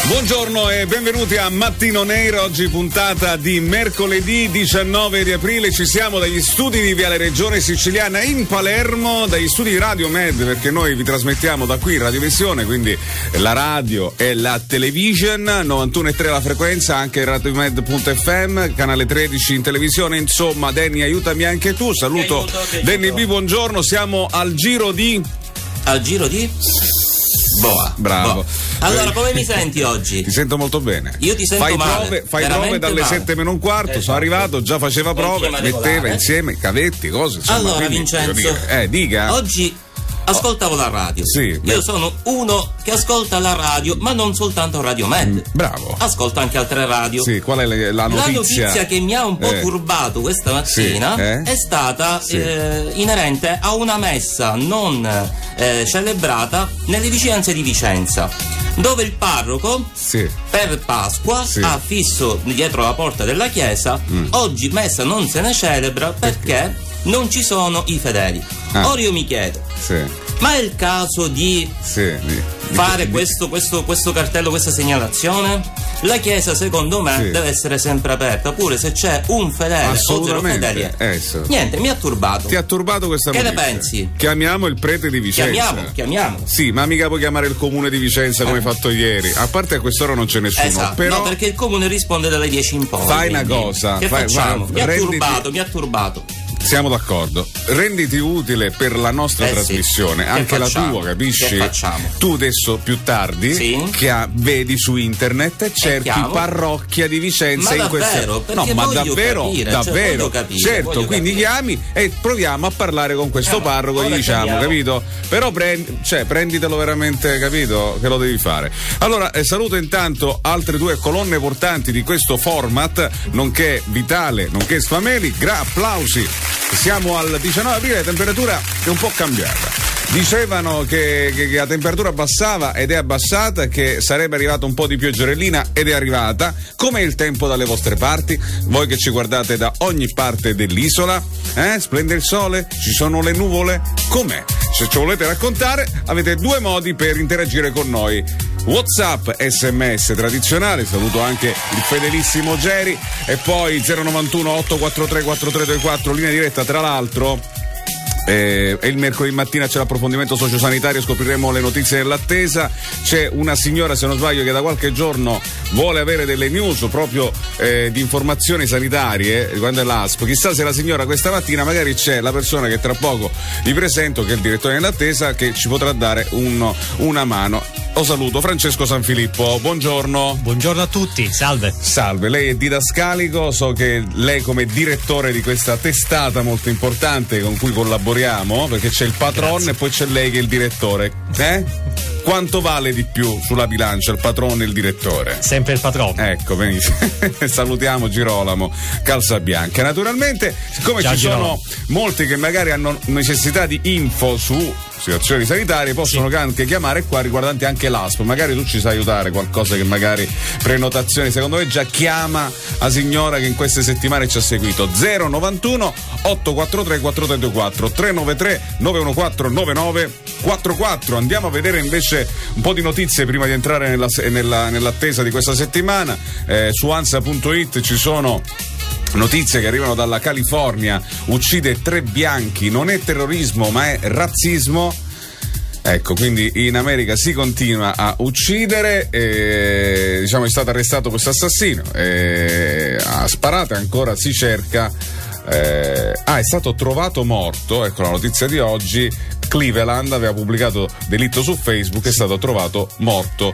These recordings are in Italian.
Buongiorno e benvenuti a Mattino Nero, oggi puntata di mercoledì 19 di aprile. Ci siamo dagli studi di Viale Regione Siciliana in Palermo, dagli studi di Radio Med, perché noi vi trasmettiamo da qui Radiovisione, quindi la radio e la television, 91,3 la frequenza, anche radiomed.fm, canale 13 in televisione. Insomma, Danny, aiutami anche tu. Saluto Danny B, buongiorno, siamo al giro di Boa. Bravo. Boa. Allora, come mi senti oggi? Ti sento molto bene. Io ti sento male. Fai prove dalle 7:15, esatto. Sono arrivato, già faceva prove, metteva insieme cavetti, cose. Insomma, allora, quindi, Vincenzo, dica. Oggi ascoltavo la radio. Sì, io sono uno che ascolta la radio, ma non soltanto Radio Med. Bravo. Ascolto anche altre radio. Sì, qual è la notizia? La notizia che mi ha un po' turbato questa mattina è stata inerente a una messa non celebrata nelle vicinanze di Vicenza, dove il parroco per Pasqua ha fisso dietro la porta della chiesa: oggi messa non se ne celebra perché non ci sono i fedeli. Ora io mi chiedo, ma è il caso di fare questo cartello, questa segnalazione? La chiesa, secondo me, deve essere sempre aperta, pure se c'è un fedele o zero fedeli. Niente, mi ha turbato. Ti ha turbato questa notizia? Che ne pensi? Chiamiamo il prete di Vicenza. Chiamiamo. Sì, ma mica puoi chiamare il comune di Vicenza come hai fatto ieri. A parte a quest'ora non c'è nessuno. Esatto. Però no, perché il comune risponde dalle 10 in poi. Fai una cosa. Che facciamo? Mi ha turbato. Siamo d'accordo. Renditi utile per la nostra trasmissione, anche la tua, capisci? Che facciamo? Tu adesso più tardi vedi su internet e cerchi parrocchia di Vicenza in questa. No, ma davvero? Certo, quindi chiami e proviamo a parlare con questo parroco, gli diciamo, capito? Però prenditelo veramente, capito? Che lo devi fare. Allora, saluto intanto altre due colonne portanti di questo format, nonché Vitale, nonché Sfameli. Applausi. Siamo al 19 aprile, la temperatura è un po' cambiata. Dicevano che la temperatura abbassava ed è abbassata, che sarebbe arrivata un po' di pioggerellina ed è arrivata. Com'è il tempo dalle vostre parti? Voi che ci guardate da ogni parte dell'isola, splende il sole? Ci sono le nuvole? Com'è? Se ci volete raccontare, avete due modi per interagire con noi: WhatsApp, SMS tradizionale, saluto anche il fedelissimo Geri, e poi 091 843 4324, linea diretta. Tra l'altro e il mercoledì mattina c'è l'approfondimento sociosanitario, scopriremo le notizie dell'attesa. C'è una signora, se non sbaglio, che da qualche giorno vuole avere delle news proprio di informazioni sanitarie riguardo l'ASP. Chissà se la signora questa mattina, magari c'è la persona che tra poco vi presento, che è il direttore dell'attesa, che ci potrà dare una mano. Lo saluto, Francesco Sanfilippo, buongiorno. Buongiorno a tutti, salve. Salve, lei è didascalico, so che lei come direttore di questa testata molto importante con cui collaboriamo, perché c'è il patron e poi c'è lei che è il direttore. Quanto vale di più sulla bilancia, il patron e il direttore? Sempre il patron. Ecco, benissimo. Salutiamo Girolamo Calzabianca. Naturalmente, siccome ci sono molti che magari hanno necessità di info su situazioni sanitarie, possono anche chiamare qua riguardanti anche l'ASP. Magari tu ci sai aiutare, qualcosa che magari prenotazioni, secondo me già chiama la signora che in queste settimane ci ha seguito. 091 843 4324 393 914 9944. Andiamo a vedere invece un po' di notizie prima di entrare nell'attesa di questa settimana. Su ANSA.it ci sono notizie che arrivano dalla California: uccide 3 bianchi, non è terrorismo ma è razzismo. Ecco, quindi in America si continua a uccidere, è stato arrestato questo assassino, ha sparato e ancora si cerca. È stato trovato morto, ecco la notizia di oggi. Cleveland aveva pubblicato delitto su Facebook, è stato trovato morto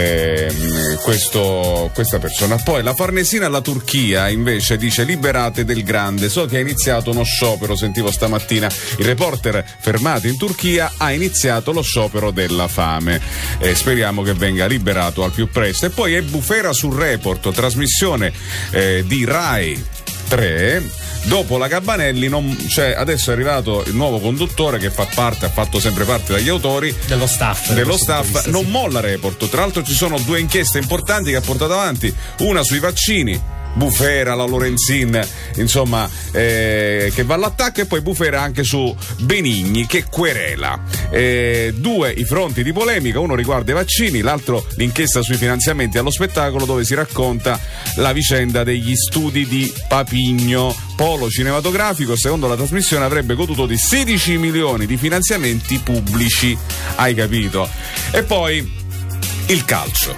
questa persona. Poi la Farnesina alla Turchia invece dice: liberate Del Grande. So che ha iniziato uno sciopero, sentivo stamattina il reporter fermato in Turchia, ha iniziato lo sciopero della fame, speriamo che venga liberato al più presto. E poi è bufera sul Report, trasmissione di Rai 3. Dopo la Gabanelli adesso è arrivato il nuovo conduttore che ha fatto sempre parte dagli autori dello staff. Non molla Report. Tra l'altro ci sono 2 inchieste importanti che ha portato avanti, una sui vaccini, Bufera, la Lorenzin, insomma, che va all'attacco, e poi Bufera anche su Benigni che querela. Due i fronti di polemica, uno riguarda i vaccini, l'altro l'inchiesta sui finanziamenti allo spettacolo, dove si racconta la vicenda degli studi di Papigno. Polo cinematografico, secondo la trasmissione, avrebbe goduto di 16 milioni di finanziamenti pubblici, hai capito? E poi il calcio.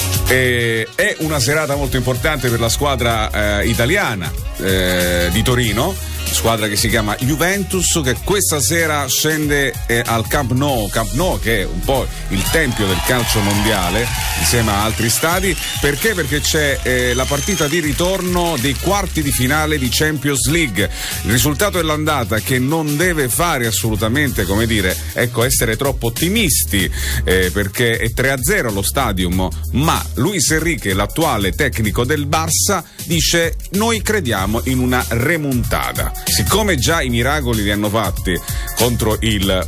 È una serata molto importante per la squadra italiana di Torino, squadra che si chiama Juventus, che questa sera scende al Camp Nou, che è un po' il tempio del calcio mondiale insieme a altri stadi. Perché? Perché c'è la partita di ritorno dei quarti di finale di Champions League. Il risultato dell'andata, che non deve fare assolutamente, come dire, essere troppo ottimisti, perché è 3-0 allo Stadium, ma Luis Enrique, l'attuale tecnico del Barça, dice: noi crediamo in una remontata. Siccome già i miracoli li hanno fatti contro il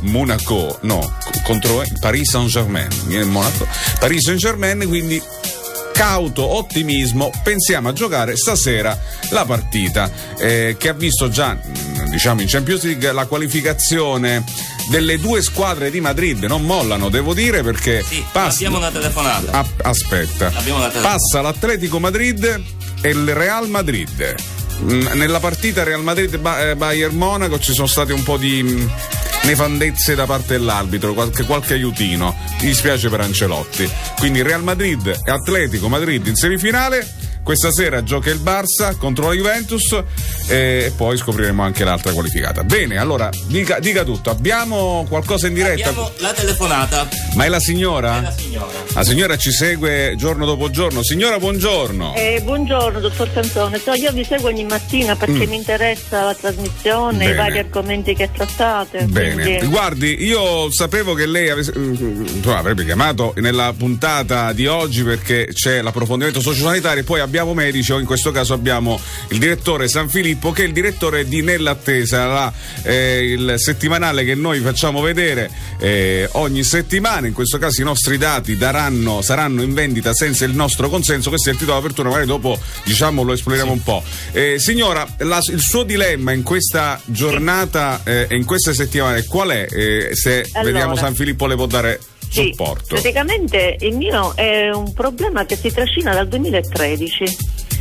contro il Paris Saint-Germain, Paris Saint-Germain, quindi cauto ottimismo, pensiamo a giocare stasera la partita che ha visto già, diciamo, in Champions League la qualificazione delle due squadre di Madrid. Non mollano, devo dire, perché sì, abbiamo una telefonata. Aspetta, passa l'Atletico Madrid e il Real Madrid. Nella partita Real Madrid-Bayern Monaco ci sono state un po' di nefandezze da parte dell'arbitro, qualche aiutino. Mi dispiace per Ancelotti. Quindi Real Madrid e Atletico Madrid in semifinale. Questa sera gioca il Barça contro la Juventus e poi scopriremo anche l'altra qualificata. Bene, allora dica tutto. Abbiamo qualcosa in diretta? Abbiamo la telefonata. Ma è la signora? È la signora. La signora ci segue giorno dopo giorno. Signora, buongiorno. Buongiorno, dottor Canzone. Io vi seguo ogni mattina perché mi interessa la trasmissione, bene, i vari argomenti che trattate. Bene. Quindi... Guardi, io sapevo che lei avrebbe chiamato nella puntata di oggi perché c'è l'approfondimento sociosanitario, e poi abbiamo medici, o in questo caso abbiamo il direttore Sanfilippo, che è il direttore di Nell'Attesa, il settimanale che noi facciamo vedere ogni settimana. In questo caso i nostri dati saranno in vendita senza il nostro consenso. Questo è il titolo d'apertura, magari dopo, diciamo, lo esploriamo un po'. Signora, il suo dilemma in questa giornata e in queste settimane qual è? Vediamo, Sanfilippo le può dare supporto. Praticamente il mio è un problema che si trascina dal 2013.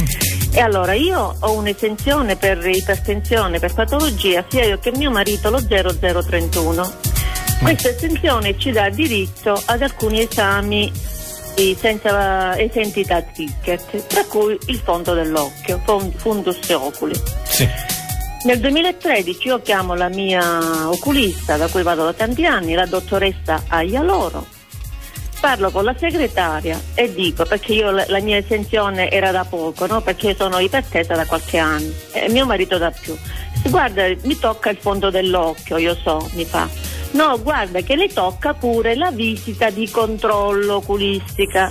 E allora io ho un'esenzione per ipertensione, per patologia, sia io che mio marito, lo 0031. Questa esenzione ci dà diritto ad alcuni esami senza esenti da ticket, tra cui il fondo dell'occhio, fundus oculi. Sì. Nel 2013 io chiamo la mia oculista, da cui vado da tanti anni, la dottoressa Aialoro. Parlo con la segretaria e dico, perché io la mia esenzione era da poco, no? Perché io sono ipertesa da qualche anno e mio marito da più. Guarda, mi tocca il fondo dell'occhio, mi fa. No, guarda che le tocca pure la visita di controllo oculistica,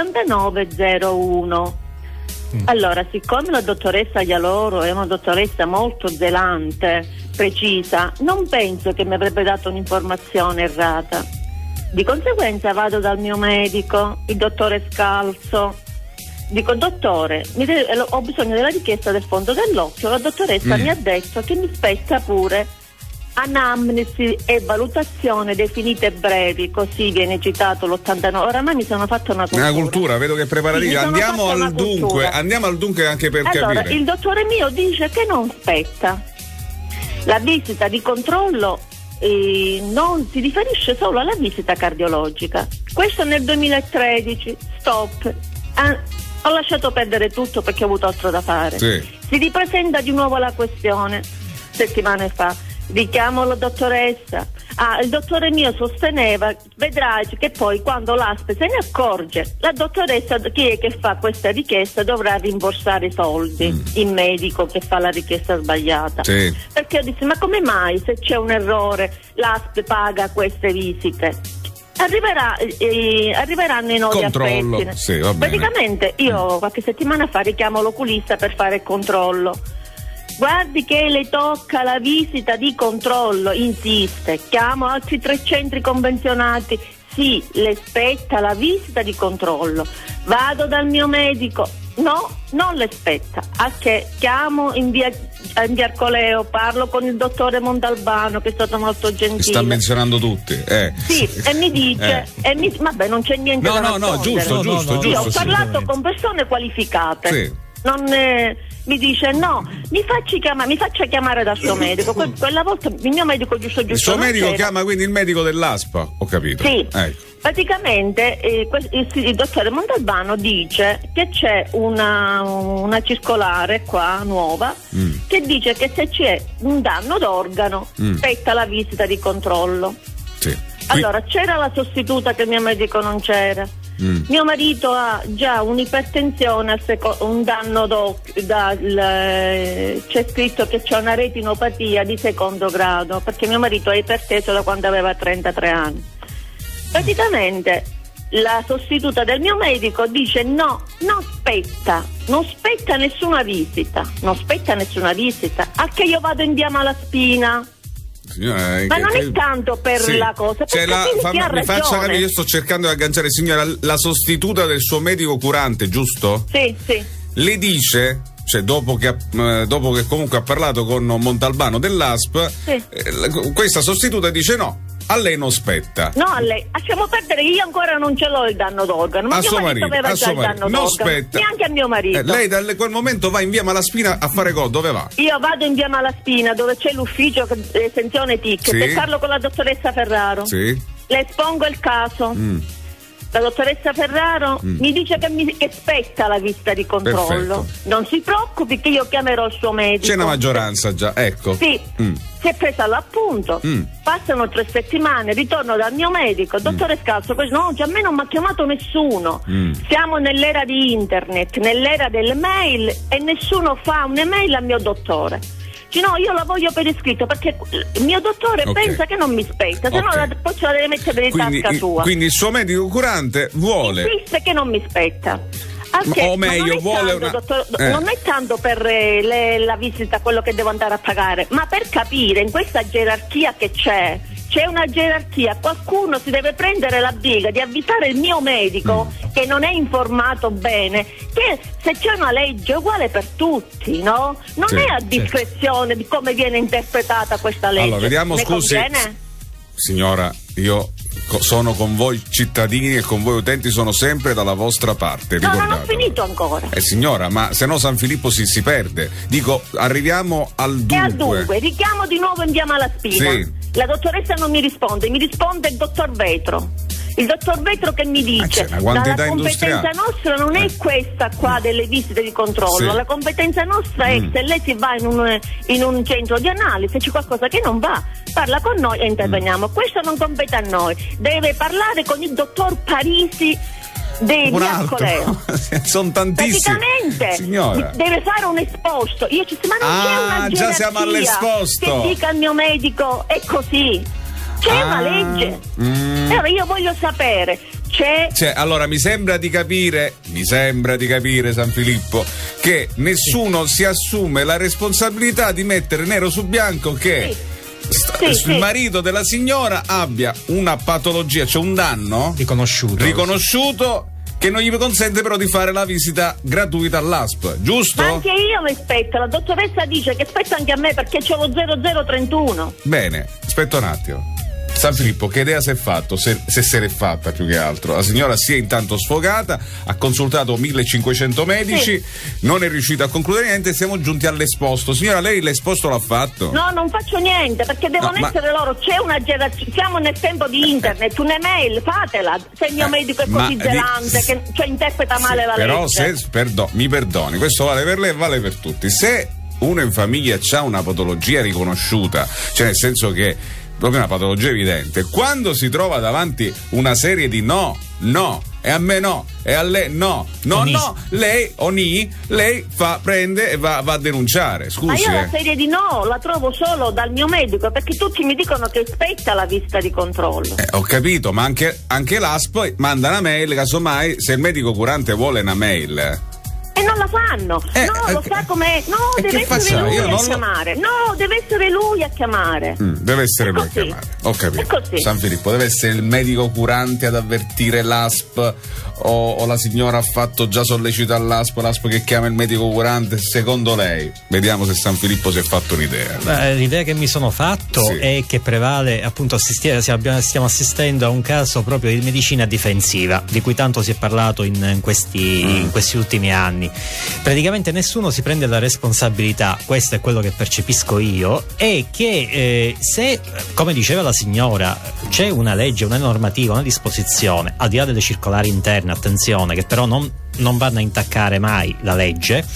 l'8901. Allora, siccome la dottoressa Aialoro è una dottoressa molto zelante, precisa, non penso che mi avrebbe dato un'informazione errata. Di conseguenza vado dal mio medico, il dottore Scalzo. Dico: dottore, ho bisogno della richiesta del fondo dell'occhio. La dottoressa mi ha detto che mi spetta pure anamnesi e valutazione definite brevi, così viene citato l'89. Oramai mi sono fatta una cultura, vedo che preparati. Andiamo al dunque anche per capire. Il dottore mio dice che non spetta. La visita di controllo non si riferisce solo alla visita cardiologica. Questo nel 2013, stop. Ho lasciato perdere tutto perché ho avuto altro da fare. Sì. Si ripresenta di nuovo la questione settimane fa. Richiamo la dottoressa. Il dottore mio sosteneva, vedrai che poi quando l'ASP se ne accorge, la dottoressa, chi è che fa questa richiesta, dovrà rimborsare i soldi, il medico che fa la richiesta sbagliata. Sì. Perché io dissi: ma come mai, se c'è un errore, l'ASP paga queste visite? Arriveranno i nuovi aspetti. Sì, va bene. Praticamente io qualche settimana fa richiamo l'oculista per fare il controllo. Guardi che le tocca la visita di controllo, insiste. Chiamo altri 3 centri convenzionati. Sì, le spetta la visita di controllo. Vado dal mio medico. No, non le spetta. A che chiamo in via Arcoleo, parlo con il dottore Montalbano, che è stato molto gentile. Sta menzionando tutti. Sì, e mi dice, vabbè, non c'è niente da nascondere. Giusto. Io ho parlato con persone qualificate. Sì. Mi dice mi faccia chiamare dal suo medico. Quella volta il mio medico giusto il suo medico c'era. Chiama quindi il medico dell'ASPA, ho capito. Sì. Ecco. Praticamente il dottore Montalbano dice che c'è una circolare qua nuova che dice che se c'è un danno d'organo spetta la visita di controllo. Sì. Allora c'era la sostituta che il mio medico non c'era. Mio marito ha già un'ipertensione, un danno d'occhio, c'è scritto che c'è una retinopatia di secondo grado, perché mio marito è iperteso da quando aveva 33 anni. Praticamente la sostituta del mio medico dice non spetta nessuna visita, a che io vado in via Malaspina. Signora, ma non è tanto per la cosa, mi faccia capire, io sto cercando di agganciare, signora, la sostituta del suo medico curante, giusto? Sì. Le dice, cioè dopo che comunque ha parlato con Montalbano dell'ASP, questa sostituta dice no, a lei non spetta. No, a lei. Lasciamo perdere, io ancora non ce l'ho il danno d'organo. Ma mio marito aveva già il danno d'organo. Spetta. Neanche a mio marito. Lei da quel momento va in via Malaspina a fare cosa? Dove va? Io vado in via Malaspina, dove c'è l'ufficio esenzione TIC, e parlo con la dottoressa Ferraro. Sì. Le espongo il caso. La dottoressa Ferraro mi dice che spetta la visita di controllo. Perfetto. Non si preoccupi che io chiamerò il suo medico. C'è una maggioranza già, ecco. Sì. Si è presa l'appunto, passano 3 settimane, ritorno dal mio medico, dottore Scalzo, no, già a me non mi ha chiamato nessuno, siamo nell'era di internet, nell'era delle mail, e nessuno fa un'email al mio dottore. No, io la voglio per iscritto, perché il mio dottore pensa che non mi spetta, se no poi ce la deve mettere in tasca sua. Quindi il suo medico curante vuole insiste che non mi spetta. O meglio, vuole non è tanto per la visita quello che devo andare a pagare, ma per capire in questa gerarchia che c'è una gerarchia, qualcuno si deve prendere la briga di avvisare il mio medico che non è informato bene, che se c'è una legge uguale per tutti, no? Non è a discrezione di come viene interpretata questa legge. Allora, vediamo, scusi, signora, io sono con voi cittadini e con voi utenti, sono sempre dalla vostra parte. No, non ho finito ancora. Signora, ma se no San Filippo si perde. Dico, arriviamo al dunque. E al dunque, richiamo di nuovo in via Malaspina. Sì. La dottoressa non mi risponde il dottor Vetro. Il dottor Vetro che mi dice la competenza nostra non è questa qua delle visite di controllo, la competenza nostra è se lei si va in un centro di analisi, se c'è qualcosa che non va, parla con noi e interveniamo. Questo non compete a noi, deve parlare con il dottor Parisi di Arcoleo. Sono tantissimi. Praticamente signora, deve fare un esposto. Io ci ma non c'è una già siamo all'esposto che dica al mio medico è così. C'è una legge. Allora io voglio sapere, allora mi sembra di capire San Filippo che nessuno si assume la responsabilità di mettere nero su bianco che il marito della signora abbia una patologia, cioè un danno riconosciuto che non gli consente però di fare la visita gratuita all'ASP, giusto? Ma anche io mi spetta, la dottoressa dice che spetta anche a me perché c'ho lo 0031. Bene, aspetta un attimo. San Filippo, che idea si è fatto? Se l'è fatta più che altro. La signora si è intanto sfogata, ha consultato 1500 medici, non è riuscita a concludere niente, siamo giunti all'esposto. Signora, lei l'esposto l'ha fatto? No, non faccio niente, perché devono essere loro. C'è una gerarchia, siamo nel tempo di internet, un'email, fatela. Se il mio medico è così zelante, che interpreta male la legge. Però mi perdoni, questo vale per lei e vale per tutti. Se uno in famiglia ha una patologia riconosciuta, cioè nel senso che proprio una patologia evidente, quando si trova davanti una serie di no, e a me no, e a lei no, lei prende e va a denunciare. Scusi. Ma io la serie di no la trovo solo dal mio medico, perché tutti mi dicono che spetta la visita di controllo. Ho capito, ma anche l'ASP manda una mail, casomai se il medico curante vuole una mail. E non la fanno, lo sa com'è, deve essere lui a chiamare, deve essere lui a chiamare. Deve essere lui a chiamare, ho capito. San Filippo, deve essere il medico curante ad avvertire l'ASP o la signora ha fatto già sollecito l'ASP che chiama il medico curante? Secondo lei, vediamo se San Filippo si è fatto un'idea. L'idea che mi sono fatto è che prevale, appunto, stiamo assistendo a un caso proprio di medicina difensiva, di cui tanto si è parlato in questi ultimi anni. Praticamente nessuno si prende la responsabilità, questo è quello che percepisco io, e che se, come diceva la signora, c'è una legge, una normativa, una disposizione, al di là delle circolari interne, attenzione, che però non vanno a intaccare mai la legge,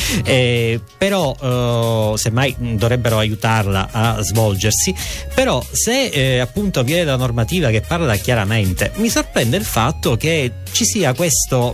però semmai dovrebbero aiutarla a svolgersi. Però se appunto viene la normativa che parla chiaramente, mi sorprende il fatto che ci sia questa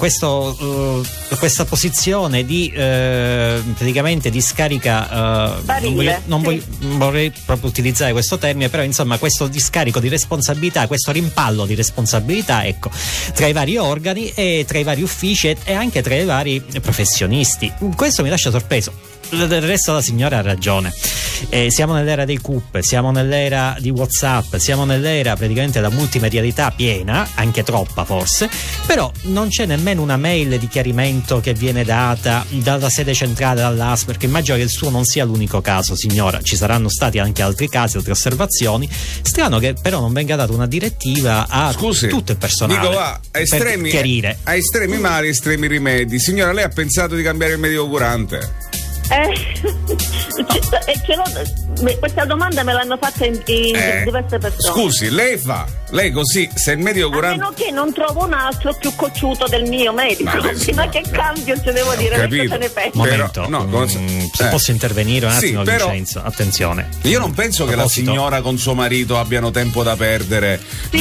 posizione di praticamente di scarica, non vorrei proprio utilizzare questo termine, però insomma questo discarico di responsabilità, questo rimpallo di responsabilità, ecco, tra i vari organi e tra i vari uffici e anche tra i vari professionisti. Questo mi lascia sorpreso. Del resto la signora ha ragione, siamo nell'era dei CUP, siamo nell'era di WhatsApp, siamo nell'era praticamente della multimedialità piena, anche troppa forse, però non c'è nemmeno una mail di chiarimento che viene data dalla sede centrale, dall'ASP, perché immagino che il suo non sia l'unico caso, signora, ci saranno stati anche altri casi, altre osservazioni. Strano che però non venga data una direttiva a tutto il personale, dico, a estremi, per chiarire. A estremi mali, estremi rimedi. Signora, lei ha pensato di cambiare il medico curante? Questa domanda me l'hanno fatta in diverse persone. Scusi, lei così, se il medico curante, a meno che non trovo un altro più cocciuto del mio medico, fino a che cambio se devo dire, capito, se ne pensa. Momento, se posso intervenire un attimo, però, Vincenzo, attenzione. Io non penso che la signora con suo marito abbiano tempo da perdere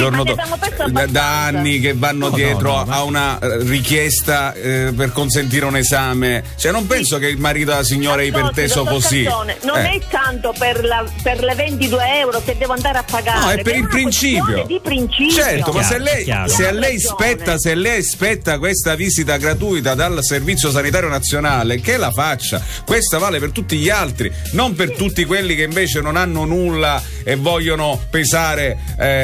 da anni, che vanno dietro a una richiesta per consentire un esame. Cioè non penso che il marito della signora è iperteso così. Non è tanto per le 22 euro che devo andare a pagare. No, è per il principio. Di principio. Certo, ma se lei spetta questa visita gratuita dal Servizio Sanitario Nazionale, che la faccia. Questa vale per tutti gli altri, non per tutti quelli che invece non hanno nulla e vogliono pesare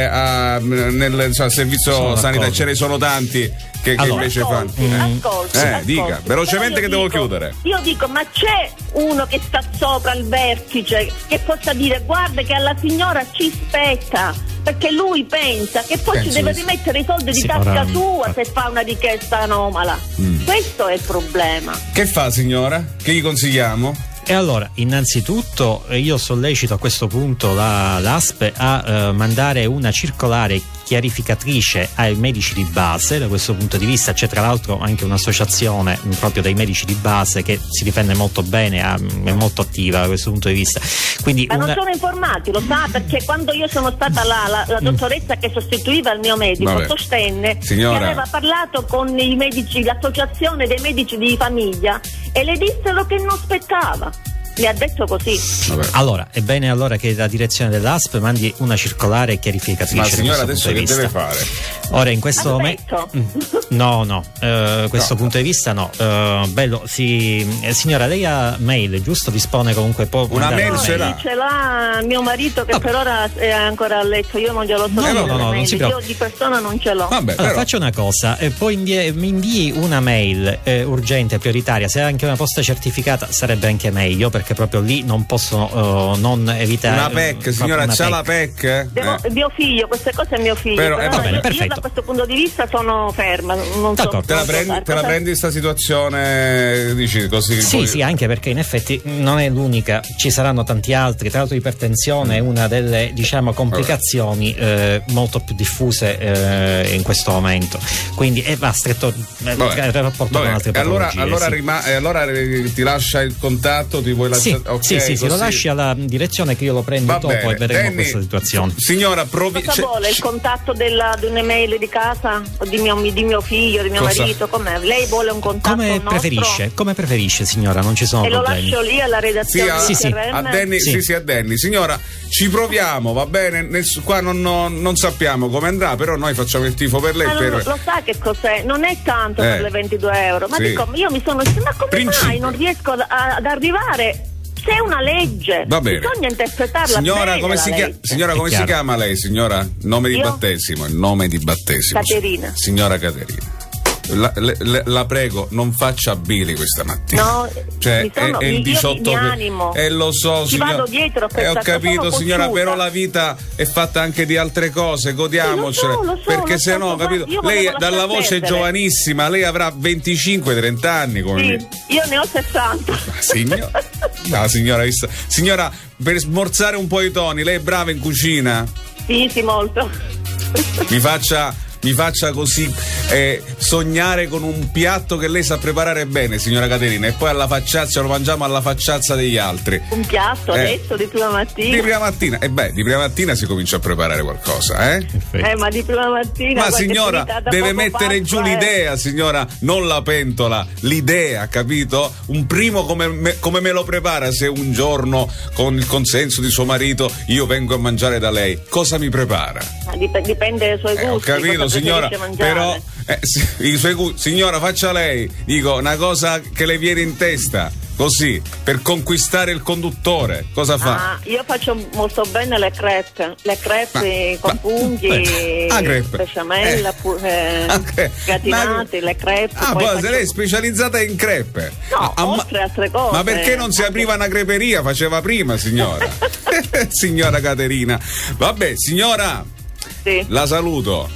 nel Servizio Sanitario. Ce ne sono tanti che invece fanno. Ascolti, dica velocemente che devo chiudere. Io dico, ma c'è uno che sta sopra il vertice che possa dire: guarda che alla signora ci spetta, perché lui pensa che poi ci deve rimettere i soldi di tasca sua se fa una richiesta anomala. Questo è il problema. Che fa, signora? Che gli consigliamo? E allora, innanzitutto io sollecito a questo punto l'ASP a mandare una circolare chiarificatrice ai medici di base. Da questo punto di vista c'è tra l'altro anche un'associazione proprio dei medici di base che si difende molto bene, è molto attiva da questo punto di vista. Quindi ma non sono informati, lo sa, perché quando io sono stata la dottoressa che sostituiva il mio medico, sostenne che aveva parlato con i medici, l'associazione dei medici di famiglia, e le dissero che non spettava. Mi ha detto così. Vabbè. Allora, è bene allora che la direzione dell'ASP mandi una circolare chiarificatrice. Ma signora, adesso che deve fare? Ora, in questo momento questo punto di vista no. Signora, lei ha mail, giusto? Dispone comunque una mail? Ce l'ha mio marito, che per ora è ancora a letto. Io non glielo so. Non si io di persona non ce l'ho. Vabbè, allora, faccio una cosa, poi mi invii una mail urgente, prioritaria. Se è anche una posta certificata sarebbe anche meglio, perché proprio lì non possono non evitare. Una PEC, signora, c'ha la PEC? Mio figlio, queste cose è mio figlio. Però, va bene, perfetto. Io da questo punto di vista sono ferma. Non so, te la prendi questa situazione, dici così? Sì, anche perché in effetti non è l'unica, ci saranno tanti altri. Tra l'altro l'ipertensione è una delle, diciamo, complicazioni molto più diffuse in questo momento. Quindi va stretto il rapporto con altre patologie. Allora ti lascia il contatto, ti vuoi lasciare? Sì, lo lasci alla direzione che io lo prendo dopo e vedremo questa situazione. Signora, cosa vuole? Il contatto di un'email di casa o di mio figlio, di mio marito? Com'è? Lei vuole un contatto come preferisce, signora, non ci sono problemi. Lo lascio lì alla redazione a Danny. Signora, ci proviamo, va bene? Qua non sappiamo come andrà, però noi facciamo il tifo per lei. Lo sa che cos'è? Non è tanto per le 22 euro, ma dico, io mi sono ma come mai non riesco ad arrivare? C'è una legge, bisogna interpretarla. Signora, bene, come si chiama lei, signora? Il nome di battesimo. Caterina. Signora Caterina. la prego, non faccia Billy questa mattina. No, cioè, è il 18 mi animo. Lo so, ci signora. Vado dietro Ho capito, signora, però la vita è fatta anche di altre cose, godiamocele. Lo so, perché se no, capito? Lei dalla voce è giovanissima, lei avrà 25-30 anni come me. Io ne ho 60. Signora, per smorzare un po' i toni, lei è brava in cucina? Sì, molto. Mi faccia così sognare con un piatto che lei sa preparare bene, signora Caterina, e poi alla facciazza lo mangiamo alla facciazza degli altri. Un piatto adesso di prima mattina? Di prima mattina, di prima mattina si comincia a preparare qualcosa, ma di prima mattina. Ma signora, deve mettere giù l'idea, signora, non la pentola, l'idea, capito? Un primo come me lo prepara se un giorno, con il consenso di suo marito, io vengo a mangiare da lei? Cosa mi prepara? Dipende dai suoi gusti. Ho capito, signora, però i suoi gusti, signora, faccia lei, dico, una cosa che le viene in testa, così, per conquistare il conduttore, cosa fa? Io faccio molto bene le crepe con funghi, besciamella, gratinate, le crepe. Poi lei è specializzata in crepe. No, oltre altre cose. Ma perché non si apriva una creperia? Faceva prima, signora. Signora Caterina. Vabbè, signora, la saluto.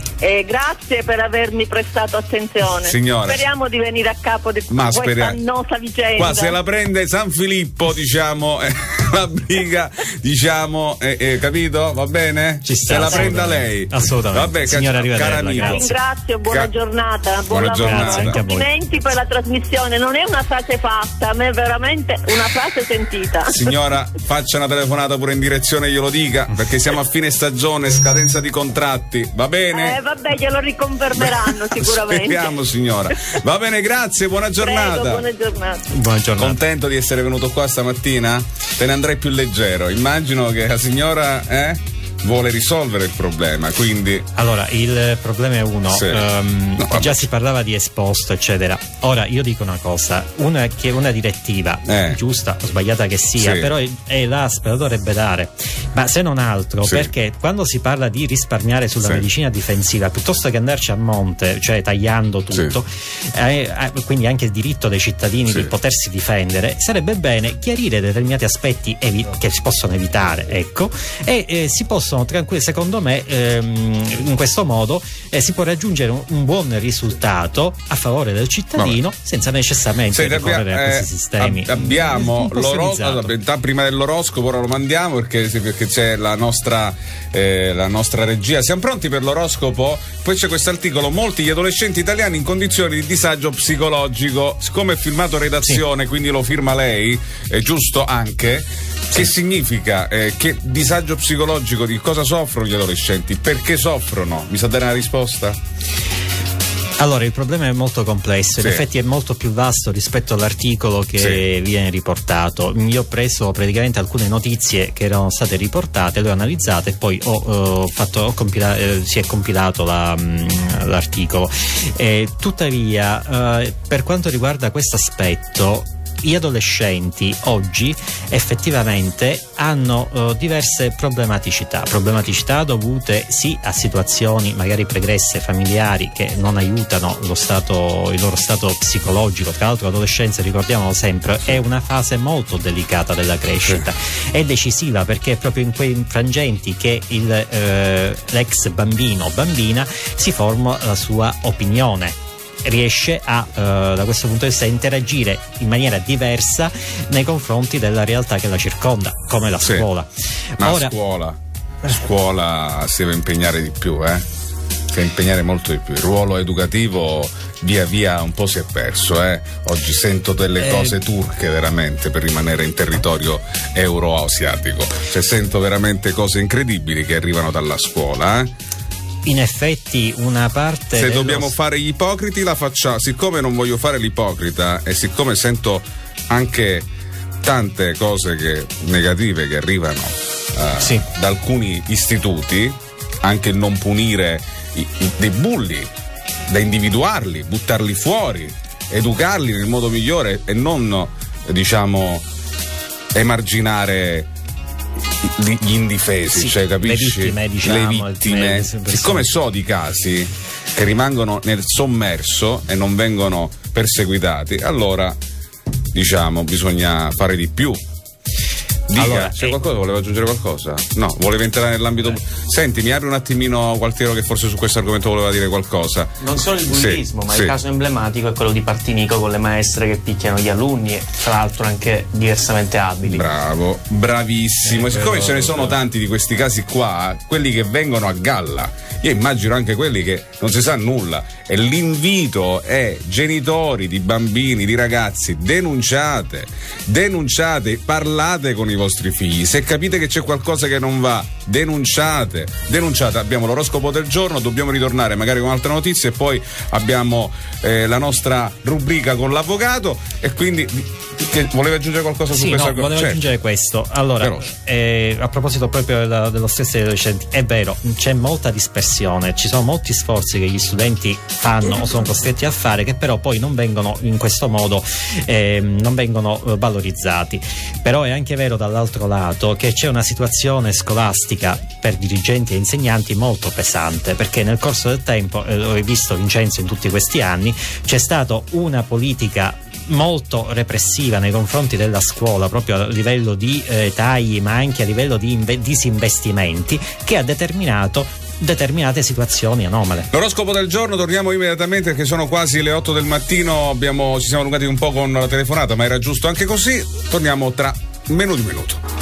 Grazie per avermi prestato attenzione. Signora, speriamo di venire a capo di questa annosa vicenda. Qua se la prende San Filippo, diciamo, la briga, diciamo, capito? Va bene? Se la prenda lei. Assolutamente. Vabbè, signora, arrivederla. Ringrazio, buona giornata. Buona giornata. Complimenti per la trasmissione. Non è una frase fatta, ma è veramente una frase sentita. Signora, faccia una telefonata pure in direzione, glielo dica, perché siamo a fine stagione, scadenza di contratti. Va bene? Vabbè, glielo riconfermeranno sicuramente. Speriamo, signora. Va bene, grazie, buona giornata. Prego, buona giornata. Buona giornata. Contento di essere venuto qua stamattina? Te ne andrai più leggero. Immagino che la signora vuole risolvere il problema, quindi allora il problema è uno, già si parlava di esposto eccetera. Ora io dico una cosa, una direttiva giusta o sbagliata che sia, però l'ASP lo dovrebbe dare, ma se non altro perché quando si parla di risparmiare sulla medicina difensiva piuttosto che andarci a monte, cioè tagliando tutto, quindi anche il diritto dei cittadini di potersi difendere, sarebbe bene chiarire determinati aspetti che si possono evitare, ecco, e si possono tranquilli, secondo me in questo modo si può raggiungere un buon risultato a favore del cittadino senza necessariamente ricorrere a questi sistemi. Abbiamo l'oroscopo, prima dell'oroscopo ora lo mandiamo perché c'è la nostra regia. Siamo pronti per l'oroscopo? Poi c'è questo articolo: molti gli adolescenti italiani in condizioni di disagio psicologico. Siccome è firmato redazione, quindi lo firma lei, è giusto anche. Che significa? Che disagio psicologico, di cosa soffrono gli adolescenti? Perché soffrono? Mi sa dare una risposta? Allora, il problema è molto complesso, in effetti è molto più vasto rispetto all'articolo che viene riportato. Io ho preso praticamente alcune notizie che erano state riportate, le ho analizzate e poi si è compilato l'articolo. Tuttavia, per quanto riguarda questo aspetto, gli adolescenti oggi effettivamente hanno diverse problematicità dovute a situazioni magari pregresse familiari che non aiutano il loro stato psicologico. Tra l'altro l'adolescenza, ricordiamolo sempre, è una fase molto delicata della crescita, è decisiva perché è proprio in quei frangenti che l'ex bambino o bambina si forma la sua opinione, riesce da questo punto di vista a interagire in maniera diversa nei confronti della realtà che la circonda, come la scuola. Ma scuola si deve impegnare di più, si deve impegnare molto di più. Il ruolo educativo via via un po' si è perso, Oggi sento delle cose turche veramente per rimanere in territorio euroasiatico, cioè sento veramente cose incredibili che arrivano dalla scuola, In effetti una parte se dobbiamo fare gli ipocriti la facciamo. Siccome non voglio fare l'ipocrita e siccome sento anche tante cose negative che arrivano da alcuni istituti, anche il non punire dei bulli, da individuarli, buttarli fuori, educarli nel modo migliore e non emarginare gli indifesi, cioè, capisci? Le vittime, siccome so di casi che rimangono nel sommerso e non vengono perseguitati, allora diciamo bisogna fare di più. Dica, allora, c'è qualcosa? Voleva aggiungere qualcosa? No, voleva entrare nell'ambito. Senti, mi apri un attimino Gualtiero, che forse su questo argomento voleva dire qualcosa. Non solo il bullismo, ma il caso emblematico è quello di Partinico con le maestre che picchiano gli alunni, e tra l'altro anche diversamente abili. Bravo, bravissimo. E siccome ce ne sono tanti di questi casi qua, quelli che vengono a galla, io immagino anche quelli che non si sa nulla. E l'invito è: genitori di bambini, di ragazzi, denunciate, parlate con i vostri figli. Se capite che c'è qualcosa che non va, denunciate. Abbiamo l'oroscopo del giorno, dobbiamo ritornare magari con altre notizie e poi abbiamo la nostra rubrica con l'avvocato. E quindi voleva aggiungere qualcosa su questo? Volevo aggiungere questo. Allora, a proposito proprio dello stress dei adolescenti, è vero, c'è molta dispersione, ci sono molti sforzi che gli studenti fanno o sono costretti a fare, che però poi non vengono in questo modo non vengono valorizzati. Però è anche vero dall'altro lato che c'è una situazione scolastica per dirigenti e insegnanti molto pesante, perché nel corso del tempo, l'ho visto Vincenzo in tutti questi anni, c'è stata una politica molto repressiva nei confronti della scuola, proprio a livello di tagli, ma anche a livello di disinvestimenti, che ha determinato determinate situazioni anomale. L'oroscopo del giorno, torniamo immediatamente perché sono quasi le 8 del mattino, ci siamo allungati un po' con la telefonata, ma era giusto anche così. Torniamo tra meno di un minuto.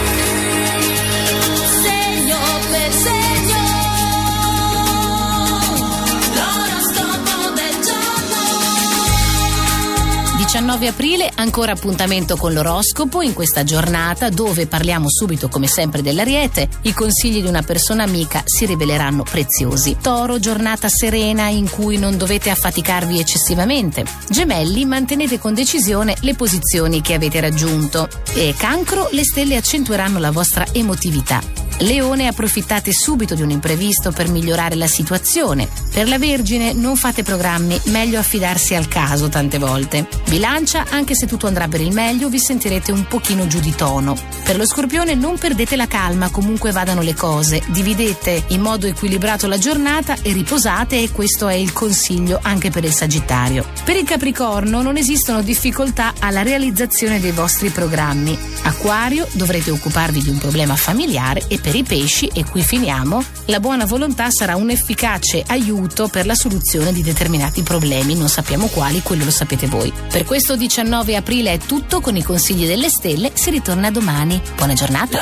19 aprile, ancora appuntamento con l'oroscopo in questa giornata dove parliamo subito come sempre dell'Ariete. I consigli di una persona amica si riveleranno preziosi. Toro, giornata serena in cui non dovete affaticarvi eccessivamente. Gemelli, mantenete con decisione le posizioni che avete raggiunto. E Cancro, le stelle accentueranno la vostra emotività. Leone, approfittate subito di un imprevisto per migliorare la situazione. Per la Vergine, non fate programmi, meglio affidarsi al caso tante volte. Bilancia, anche se tutto andrà per il meglio, vi sentirete un pochino giù di tono. Per lo Scorpione, non perdete la calma, comunque vadano le cose. Dividete in modo equilibrato la giornata e riposate, e questo è il consiglio anche per il Sagittario. Per il Capricorno, non esistono difficoltà alla realizzazione dei vostri programmi. Acquario, dovrete occuparvi di un problema familiare. E per i Pesci, e qui finiamo, la buona volontà sarà un efficace aiuto per la soluzione di determinati problemi, non sappiamo quali, quello lo sapete voi. Per questo 19 aprile è tutto con i consigli delle stelle, si ritorna domani. Buona giornata.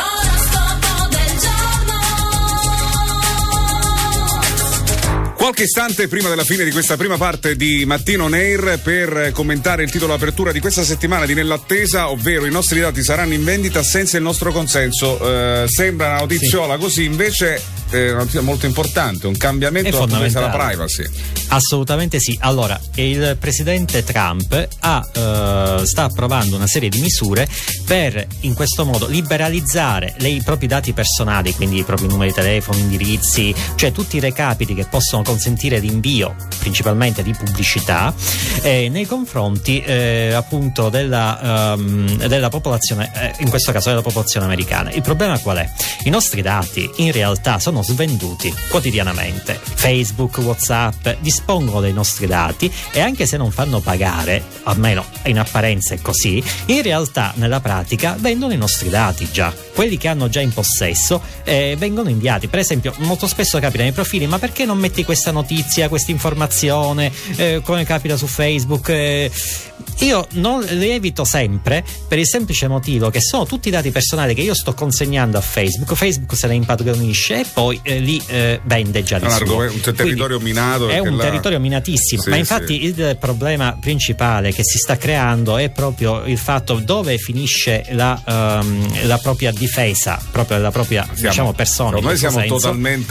Qualche istante prima della fine di questa prima parte di Mattino On Air per commentare il titolo d'apertura di questa settimana di Nell'attesa, ovvero i nostri dati saranno in vendita senza il nostro consenso. Sembra una notiziola così, invece è una notizia molto importante, un cambiamento dal punto di vista della privacy. Assolutamente sì. Allora, il presidente Trump sta approvando una serie di misure per in questo modo liberalizzare i propri dati personali, quindi i propri numeri di telefono, indirizzi, cioè tutti i recapiti che possono consentire l'invio principalmente di pubblicità nei confronti appunto della popolazione, in questo caso della popolazione americana. Il problema qual è? I nostri dati in realtà sono svenduti quotidianamente. Facebook, WhatsApp dispongono dei nostri dati e anche se non fanno pagare, almeno in apparenza è così, in realtà nella pratica vendono i nostri dati già. Quelli che hanno già in possesso vengono inviati. Per esempio, molto spesso capita nei profili: ma perché non metti questa notizia, questa informazione, come capita su Facebook? Io non le evito sempre per il semplice motivo che sono tutti i dati personali che io sto consegnando a Facebook. Facebook se ne impadronisce e poi li vende già di suo. Un territorio minato. È un territorio minatissimo. Sì, ma infatti sì, il problema principale che si sta creando è proprio il fatto dove finisce la propria difesa, proprio della propria diciamo persona. Noi siamo totalmente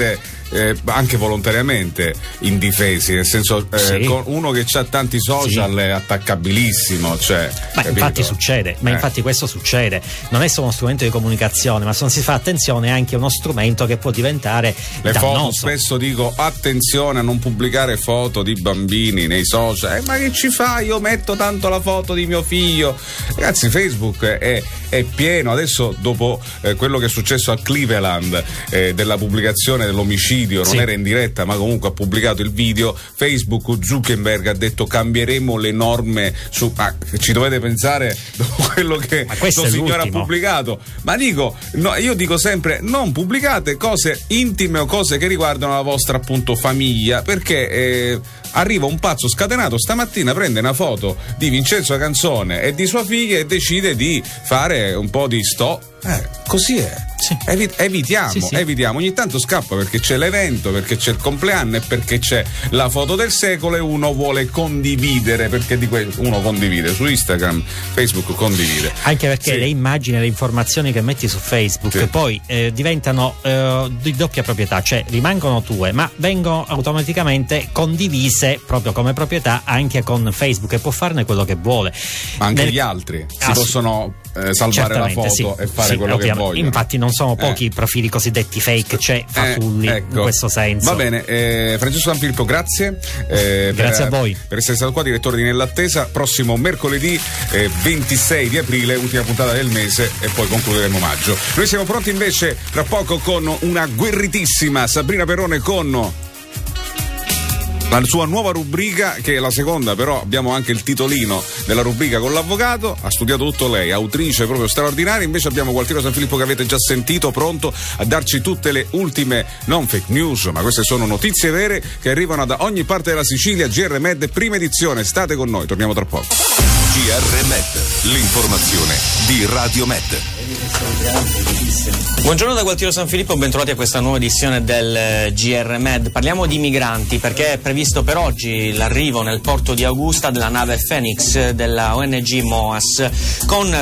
anche volontariamente indifesi, nel senso con uno che ha tanti social è attaccabilissimo, cioè, infatti succede, infatti questo succede, non è solo uno strumento di comunicazione, ma se non si fa attenzione è anche uno strumento che può diventare le dannoso. Foto, spesso dico attenzione a non pubblicare foto di bambini nei social, ma che ci fa? Io metto tanto la foto di mio figlio. Ragazzi, Facebook è pieno adesso, dopo quello che è successo a Cleveland, della pubblicazione dell'omicidio, non era in diretta ma comunque ha pubblicato il video. Facebook, Zuckerberg ha detto cambieremo le norme su, ci dovete pensare dopo quello che questo signore ha pubblicato, ma dico io dico sempre non pubblicate cose intime o cose che riguardano la vostra appunto famiglia, perché arriva un pazzo scatenato stamattina, prende una foto di Vincenzo Canzone e di sua figlia e decide di fare un po' di così è. Evitiamo, ogni tanto scappa perché c'è l'evento, perché c'è il compleanno e perché c'è la foto del secolo e uno vuole condividere, perché uno condivide su Instagram, Facebook condivide. Anche perché le immagini e le informazioni che metti su Facebook poi diventano di doppia proprietà, cioè rimangono tue ma vengono automaticamente condivise proprio come proprietà anche con Facebook, e può farne quello che vuole. Ma anche gli altri si possono salvare la foto e fare quello che vogliono. Infatti non sono pochi i profili cosiddetti fake, c'è fasulli in questo senso. Va bene, Francesco Sanfilippo, grazie. Grazie a voi per essere stato qua, direttore di Nell'Attesa. Prossimo mercoledì 26 di aprile, ultima puntata del mese, e poi concluderemo maggio. Noi siamo pronti invece tra poco con una guerritissima Sabrina Perrone con la sua nuova rubrica, che è la seconda, però abbiamo anche il titolino della rubrica con l'avvocato. Ha studiato tutto lei, autrice proprio straordinaria. Invece abbiamo Gualtiero Sanfilippo, che avete già sentito, pronto a darci tutte le ultime, non fake news, ma queste sono notizie vere che arrivano da ogni parte della Sicilia. GR Med, prima edizione, state con noi, torniamo tra poco. GR Med, l'informazione di Radio Med. Buongiorno da Gualtiero Sanfilippo, bentrovati a questa nuova edizione del GR Med. Parliamo di migranti perché è previsto per oggi l'arrivo nel porto di Augusta della nave Phoenix della ONG MOAS, con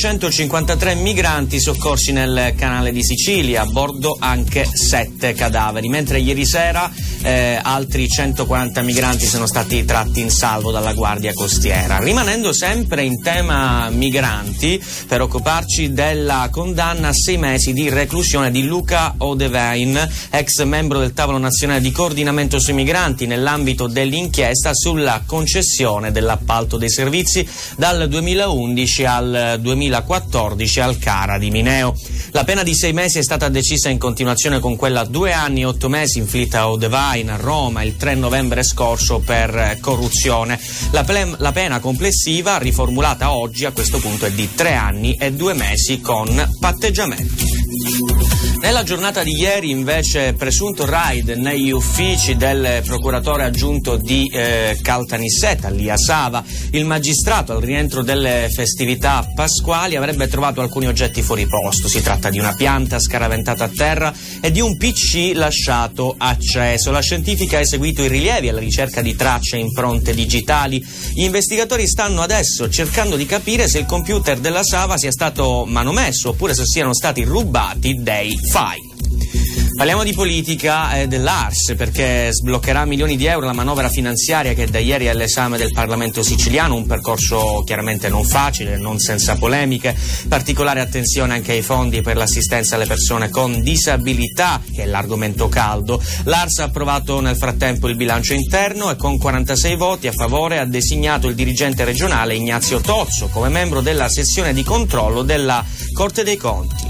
453 migranti soccorsi nel canale di Sicilia, a bordo anche 7 cadaveri, mentre ieri sera altri 140 migranti sono stati tratti in salvo dalla Guardia Costiera. Rimanendo sempre in tema migranti, per occuparci della condanna a 6 mesi di reclusione di Luca Odevain, ex membro del tavolo nazionale di coordinamento sui migranti, nell'ambito dell'inchiesta sulla concessione dell'appalto dei servizi dal 2011 al 2014 al CARA di Mineo. La pena di 6 mesi è stata decisa in continuazione con quella 2 anni e 8 mesi inflitta a Odevain a Roma il 3 novembre scorso per corruzione. La pena complessiva, riformulata oggi, a questo punto è di 3 anni e 2 mesi con patteggiamento. Nella giornata di ieri invece presunto raid negli uffici del procuratore aggiunto di Caltanissetta, lì a Sava. Il magistrato al rientro delle festività pasquali avrebbe trovato alcuni oggetti fuori posto. Si tratta di una pianta scaraventata a terra e di un PC lasciato acceso. La scientifica ha eseguito i rilievi alla ricerca di tracce e impronte digitali. Gli investigatori stanno adesso cercando di capire se il computer della Sava sia stato manomesso oppure se siano stati rubati dei file. Parliamo di politica e dell'ARS, perché sbloccherà milioni di euro la manovra finanziaria che da ieri è all'esame del Parlamento siciliano, un percorso chiaramente non facile, non senza polemiche. Particolare attenzione anche ai fondi per l'assistenza alle persone con disabilità, che è l'argomento caldo. L'ARS ha approvato nel frattempo il bilancio interno e con 46 voti a favore ha designato il dirigente regionale Ignazio Tozzo come membro della sessione di controllo della Corte dei Conti.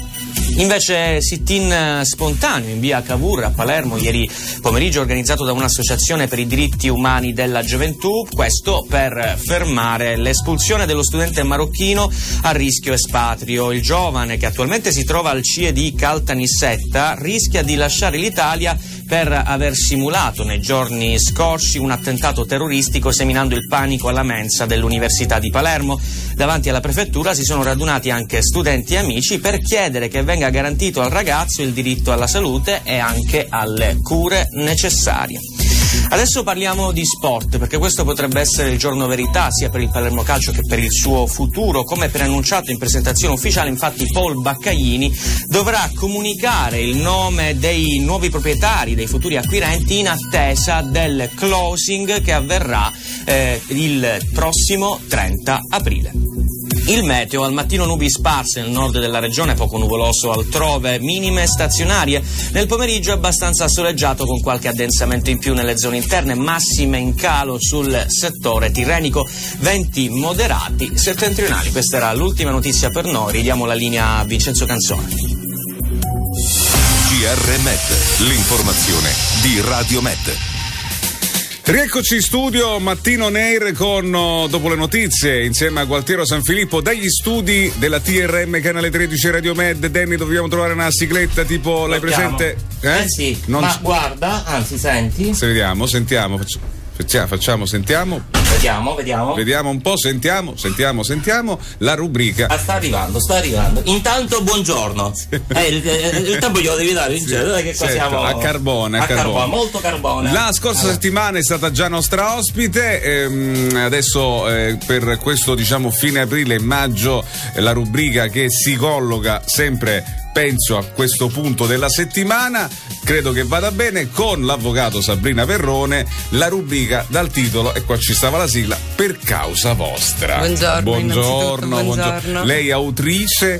Invece sit-in spontaneo in via Cavour a Palermo ieri pomeriggio, organizzato da un'associazione per i diritti umani della gioventù, questo per fermare l'espulsione dello studente marocchino a rischio espatrio. Il giovane, che attualmente si trova al CIE di Caltanissetta, rischia di lasciare l'Italia per aver simulato nei giorni scorsi un attentato terroristico seminando il panico alla mensa dell'Università di Palermo. Davanti alla prefettura si sono radunati anche studenti e amici per chiedere che venga garantito al ragazzo il diritto alla salute e anche alle cure necessarie. Adesso parliamo di sport, perché questo potrebbe essere il giorno verità sia per il Palermo Calcio che per il suo futuro. Come preannunciato in presentazione ufficiale, infatti, Paul Baccaglini dovrà comunicare il nome dei nuovi proprietari, dei futuri acquirenti, in attesa del closing che avverrà il prossimo 30 aprile. Il meteo: al mattino nubi sparse nel nord della regione, poco nuvoloso altrove, minime stazionarie. Nel pomeriggio abbastanza soleggiato con qualche addensamento in più nelle zone interne, massime in calo sul settore tirrenico, venti moderati settentrionali. Questa era l'ultima notizia per noi, ridiamo la linea a Vincenzo Canzone. GR Med, l'informazione di Radio Med. Rieccoci in studio, Mattino Neir con Dopo le notizie, insieme a Gualtiero Sanfilippo dagli studi della TRM Canale 13 Radio Med. Danny, dobbiamo trovare una sigletta tipo, l'hai presente? Sì, ma guarda, anzi senti. Se vediamo, sentiamo, sentiamo. Vediamo un po', sentiamo la rubrica. Sta arrivando. Intanto buongiorno. Il tempo glielo devi dare, che qua siamo a carbone. Molto carbone. La scorsa settimana è stata già nostra ospite, adesso per questo fine aprile e maggio la rubrica che si colloca sempre, penso, a questo punto della settimana, credo che vada bene, con l'avvocato Sabrina Perrone, la rubrica dal titolo, e qua ci stava la sigla, Per causa vostra. Buongiorno. Lei è autrice,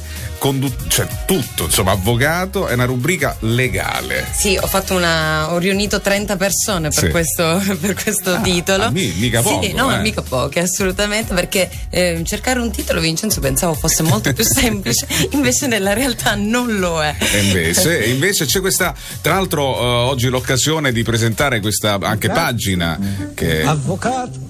tutto, avvocato, è una rubrica legale. Sì, ho riunito 30 persone per questo titolo. Mica poco. Sì, mica poche, assolutamente, perché cercare un titolo, Vincenzo, pensavo fosse molto più semplice, invece nella realtà non lo è. E invece c'è questa, tra l'altro oggi l'occasione di presentare questa anche pagina che avvocato.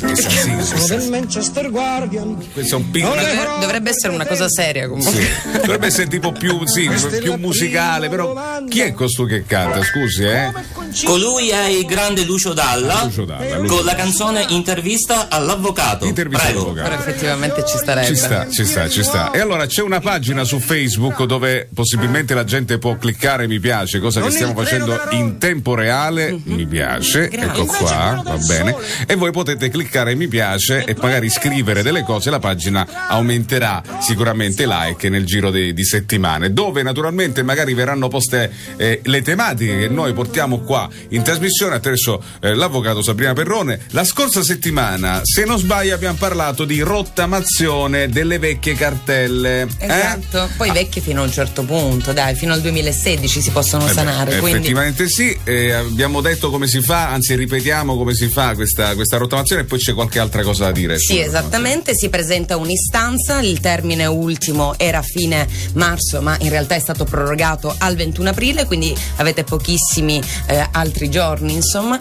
Del Manchester Guardian. Questo è un piccolo. Dovrebbe essere una cosa seria, comunque. Sì. Dovrebbe essere tipo più musicale, però chi è costui che canta? Scusi, Colui è il grande Lucio Dalla. Con la canzone Intervista all'avvocato. Prego. Però effettivamente ci starebbe. Ci sta. E allora c'è una pagina su Facebook dove possibilmente la gente può cliccare mi piace, cosa che stiamo facendo in tempo reale. Mi piace. Grazie. Ecco qua, va bene. E voi potete cliccare mi piace e magari scrivere delle cose, la pagina aumenterà sicuramente like nel giro di settimane, dove naturalmente magari verranno poste le tematiche che noi portiamo qua in trasmissione attraverso l'avvocato Sabrina Perrone. La scorsa settimana, se non sbaglio, abbiamo parlato di rottamazione delle vecchie cartelle. Esatto, poi vecchie fino a un certo punto, fino al 2016 si possono sanare. Effettivamente sì, abbiamo detto come si fa, anzi ripetiamo come si fa questa rottamazione, e poi c'è qualche altra cosa da dire. Sì, esattamente, si presenta un'istanza, il termine ultimo era fine marzo, ma in realtà è stato prorogato al 21 aprile, quindi avete pochissimi altri giorni, insomma,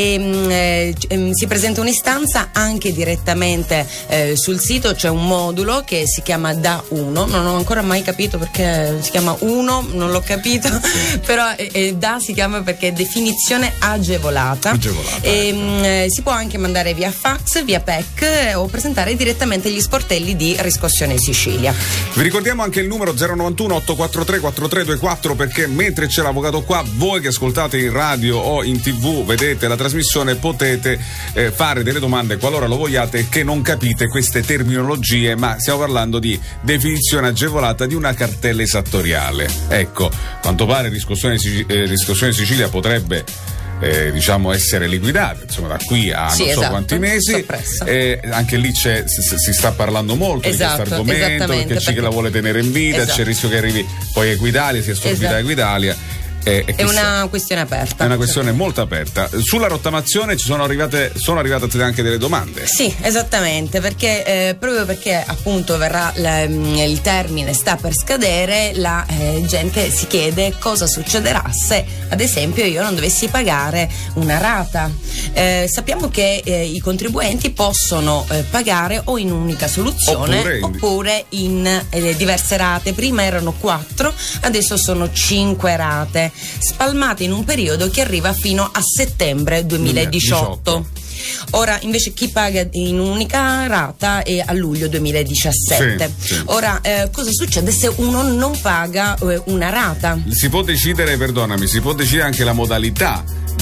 e si presenta un'istanza anche direttamente sul sito. C'è un modulo che si chiama Da 1, non ho ancora mai capito perché si chiama 1, non l'ho capito, però Da si chiama perché è definizione agevolata. E si può anche mandare via fax, via PEC o presentare direttamente gli sportelli di Riscossione Sicilia. Vi ricordiamo anche il numero 091 843 4324, perché mentre c'è l'avvocato qua, voi che ascoltate in radio o in TV, vedete la trasmissione, potete fare delle domande qualora lo vogliate e che non capite queste terminologie, ma stiamo parlando di definizione agevolata di una cartella esattoriale. Ecco, quanto pare Riscossione Sicilia potrebbe essere liquidate, da qui a non so quanti mesi. Anche lì si sta parlando molto di questo argomento, perché c'è chi la vuole tenere in vita, c'è il rischio che arrivi poi Equitalia, sia assorbita Equitalia. È una questione aperta. È una questione molto aperta. Sulla rottamazione sono arrivate anche delle domande. Sì, esattamente, perché proprio perché appunto il termine sta per scadere, la gente si chiede cosa succederà se ad esempio io non dovessi pagare una rata. Sappiamo che i contribuenti possono pagare o in un'unica soluzione oppure in diverse rate. Prima erano 4, adesso sono 5 rate, spalmate in un periodo che arriva fino a settembre 2018. Ora invece chi paga in un'unica rata è a luglio 2017. Sì. Ora cosa succede se uno non paga una rata? Si può decidere anche la modalità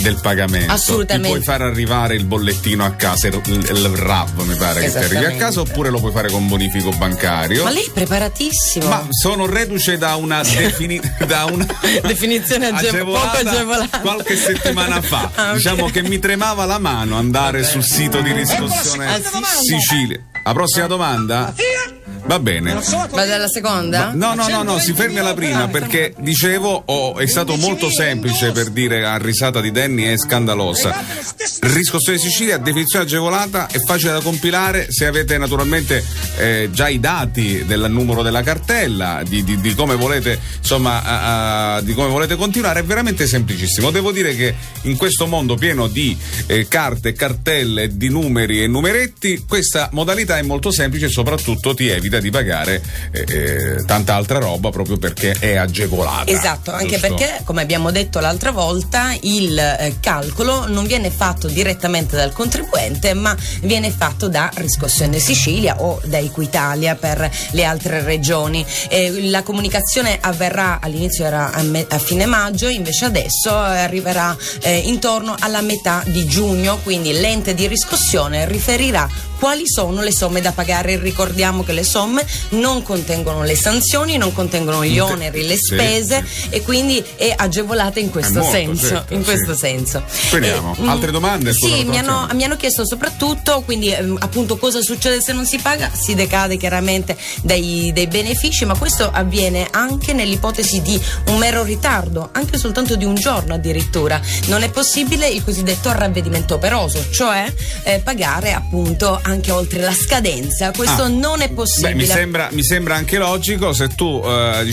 del pagamento. Assolutamente. Ti puoi far arrivare il bollettino a casa, il RAV mi pare che ti arrivi a casa, oppure lo puoi fare con bonifico bancario. Ma lei è preparatissimo. Ma sono reduce da una definizione poco agevolata qualche settimana fa. Okay. Diciamo che mi tremava la mano andare sul sito di riscossione Sicilia. La prossima domanda? Va bene. Vado alla seconda? No, si fermi alla prima, perché dicevo è stato molto semplice per dire a risata di Danny, è scandalosa. Riscossione Sicilia, definizione agevolata, è facile da compilare se avete naturalmente già i dati del numero della cartella, di come volete, insomma, di come volete continuare. È veramente semplicissimo. Devo dire che in questo mondo pieno di carte, cartelle, di numeri e numeretti, questa modalità è molto semplice e soprattutto ti evita di pagare tanta altra roba, proprio perché è agevolata. Esatto, anche perché, come abbiamo detto l'altra volta, il calcolo non viene fatto direttamente dal contribuente, ma viene fatto da Riscossione Sicilia o da Equitalia per le altre regioni. La comunicazione avverrà all'inizio, era a fine maggio, invece adesso arriverà intorno alla metà di giugno, quindi l'ente di riscossione riferirà quali sono le somme da pagare. Ricordiamo che le somme non contengono le sanzioni, non contengono gli oneri, le spese, e quindi è agevolata in questo senso. Certo, in questo senso. Speriamo. Altre domande? Sì, mi hanno chiesto soprattutto, quindi appunto, cosa succede se non si paga? Si decade chiaramente dei benefici, ma questo avviene anche nell'ipotesi di un mero ritardo, anche soltanto di un giorno addirittura. Non è possibile il cosiddetto ravvedimento operoso, cioè pagare appunto anche oltre la scadenza. Questo non è possibile. Mi sembra anche logico, se tu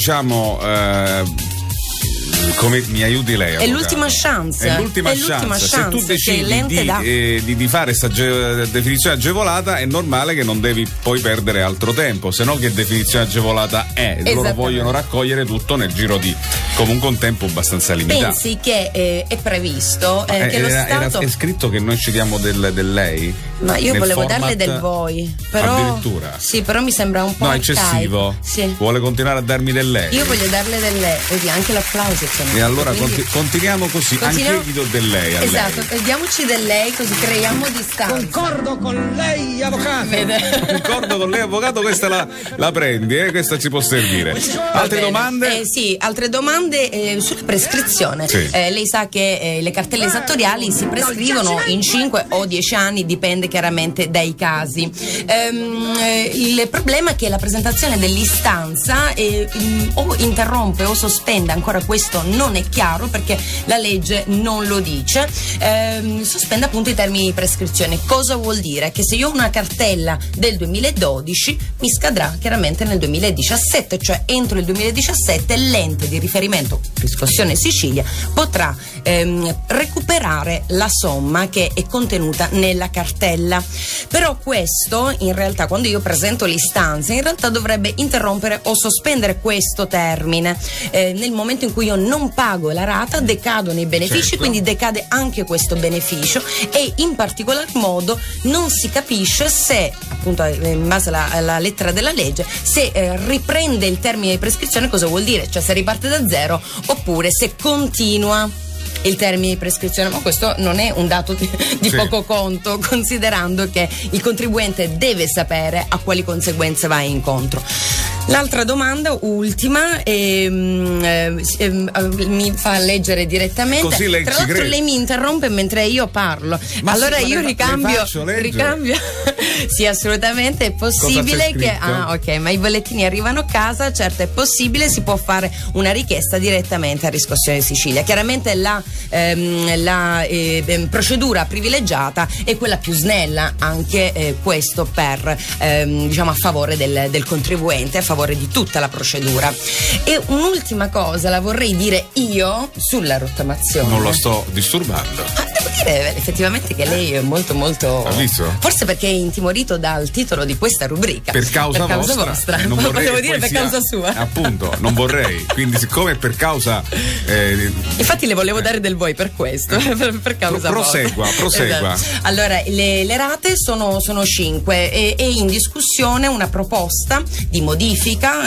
come mi aiuti lei? È l'ultima chance. È l'ultima chance. Se tu decidi di fare questa definizione agevolata, è normale che non devi poi perdere altro tempo, se no che definizione agevolata è? Loro vogliono raccogliere tutto nel giro di comunque un tempo abbastanza limitato. Pensi che è previsto che lo Stato... È scritto che noi ci diamo del lei? Ma io volevo darle del voi, però addirittura? Sì, però mi sembra un po' eccessivo. Sì. Vuole continuare a darmi del lei? Io voglio darle del lei, vedi, anche l'applauso. E allora continuiamo così. Anche io gli do del lei a esatto, lei. Diamoci del lei, così creiamo distanza. Concordo con lei, avvocato. Concordo con lei, avvocato, questa la prendi, questa ci può servire. Altre domande? Sì, altre domande sulla prescrizione. Sì. Lei sa che le cartelle esattoriali si prescrivono in 5 o 10 anni, dipende chiaramente dai casi. Il problema è che la presentazione dell'istanza o interrompe o sospende, ancora questo non è chiaro perché la legge non lo dice, sospende appunto i termini di prescrizione. Cosa vuol dire? Che se io ho una cartella del 2012 mi scadrà chiaramente nel 2017, cioè entro il 2017 l'ente di riferimento Riscossione Sicilia potrà recuperare la somma che è contenuta nella cartella. Però questo in realtà, quando io presento l'istanza, in realtà dovrebbe interrompere o sospendere questo termine. Nel momento in cui io non pago la rata, decadono i benefici, certo. Quindi decade anche questo beneficio, e in particolar modo non si capisce se, appunto in base alla lettera della legge, se riprende il termine di prescrizione, cosa vuol dire? Cioè se riparte da zero oppure se continua il termine di prescrizione. Ma questo non è un dato di poco conto, considerando che il contribuente deve sapere a quali conseguenze va incontro. L'altra domanda, ultima, mi fa leggere direttamente. Così lei Tra l'altro crede. Lei mi interrompe mentre io parlo. Ma allora sì, io ricambio. Sì, assolutamente è possibile che ma i bollettini arrivano a casa, certo, è possibile, si può fare una richiesta direttamente a Riscossione Sicilia. Chiaramente la procedura privilegiata è quella più snella, anche questo per a favore del contribuente, a favore di tutta la procedura. E un'ultima cosa la vorrei dire io sulla rottamazione. Non lo sto disturbando. dire effettivamente che lei è molto molto... Ha visto? Forse perché è intimorito dal titolo di questa rubrica. Per causa vostra. Non potevo dire per causa sua. Appunto, non vorrei. Quindi siccome è per causa... Infatti le volevo dare del voi per questo. per causa prosegua. Esatto. Allora, le rate sono 5 e in discussione una proposta di modifica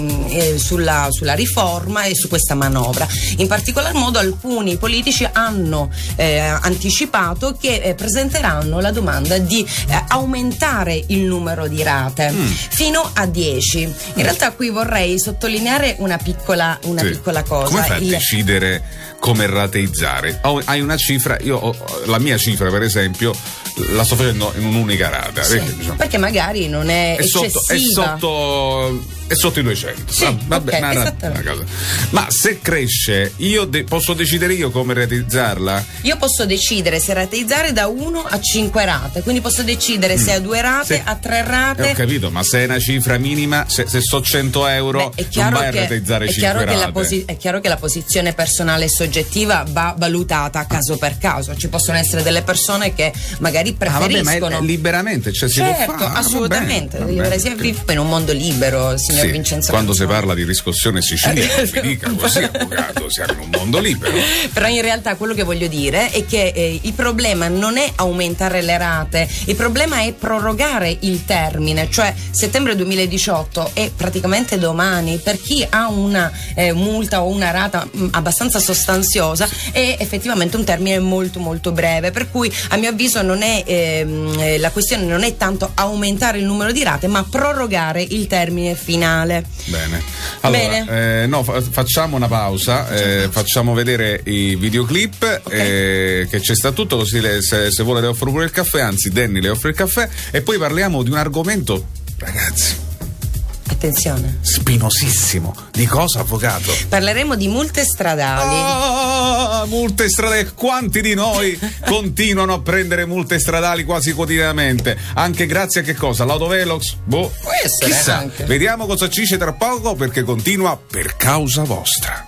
sulla riforma e su questa manovra. In particolar modo alcuni politici hanno anticipato che presenteranno la domanda di aumentare il numero di rate fino a 10. In realtà qui vorrei sottolineare una piccola cosa. Come fai a decidere come rateizzare? Hai una cifra, la mia cifra per esempio la sto facendo in un'unica rata. Sì, perché magari non è eccessiva. È sotto i 200. Sì, vabbè, esattamente. Ma se cresce, io posso decidere io come rateizzarla? Io posso decidere se rateizzare da 1 a 5 rate, quindi posso decidere se a 2 rate, a 3 rate. Ho capito, ma se è una cifra minima, se so 100 euro, non vai a rateizzare 5 rate. È chiaro che la posizione personale e soggettiva va valutata caso per caso. Ci possono essere delle persone che magari preferiscono. Vabbè, ma è liberamente, cioè si può fare. Assolutamente. Va bene. Si vive in un mondo libero, signor Vincenzo. Quando si parla di riscossione Sicilia, mi dica così, avvocato, siamo in un mondo libero. Però in realtà quello che voglio dire è che il problema non è aumentare le rate, il problema è prorogare il termine, cioè settembre 2018 è praticamente domani. Per chi ha una multa o una rata abbastanza sostanziosa è effettivamente un termine molto molto breve, per cui a mio avviso non è la questione non è tanto aumentare il numero di rate, ma prorogare il termine finale. Bene. Allora, facciamo una pausa, facciamo vedere i videoclip, che c'è sta tutto, così se vuole le offro pure il caffè, anzi Danny le offre il caffè, e poi parliamo di un argomento, ragazzi, attenzione, spinosissimo. Di cosa, avvocato? Parleremo di multe stradali. Multe stradali. Quanti di noi continuano a prendere multe stradali quasi quotidianamente? Anche grazie a che cosa? L'autovelox? Boh, può essere, chissà. anche. Vediamo cosa ci dice tra poco, perché continua per causa vostra.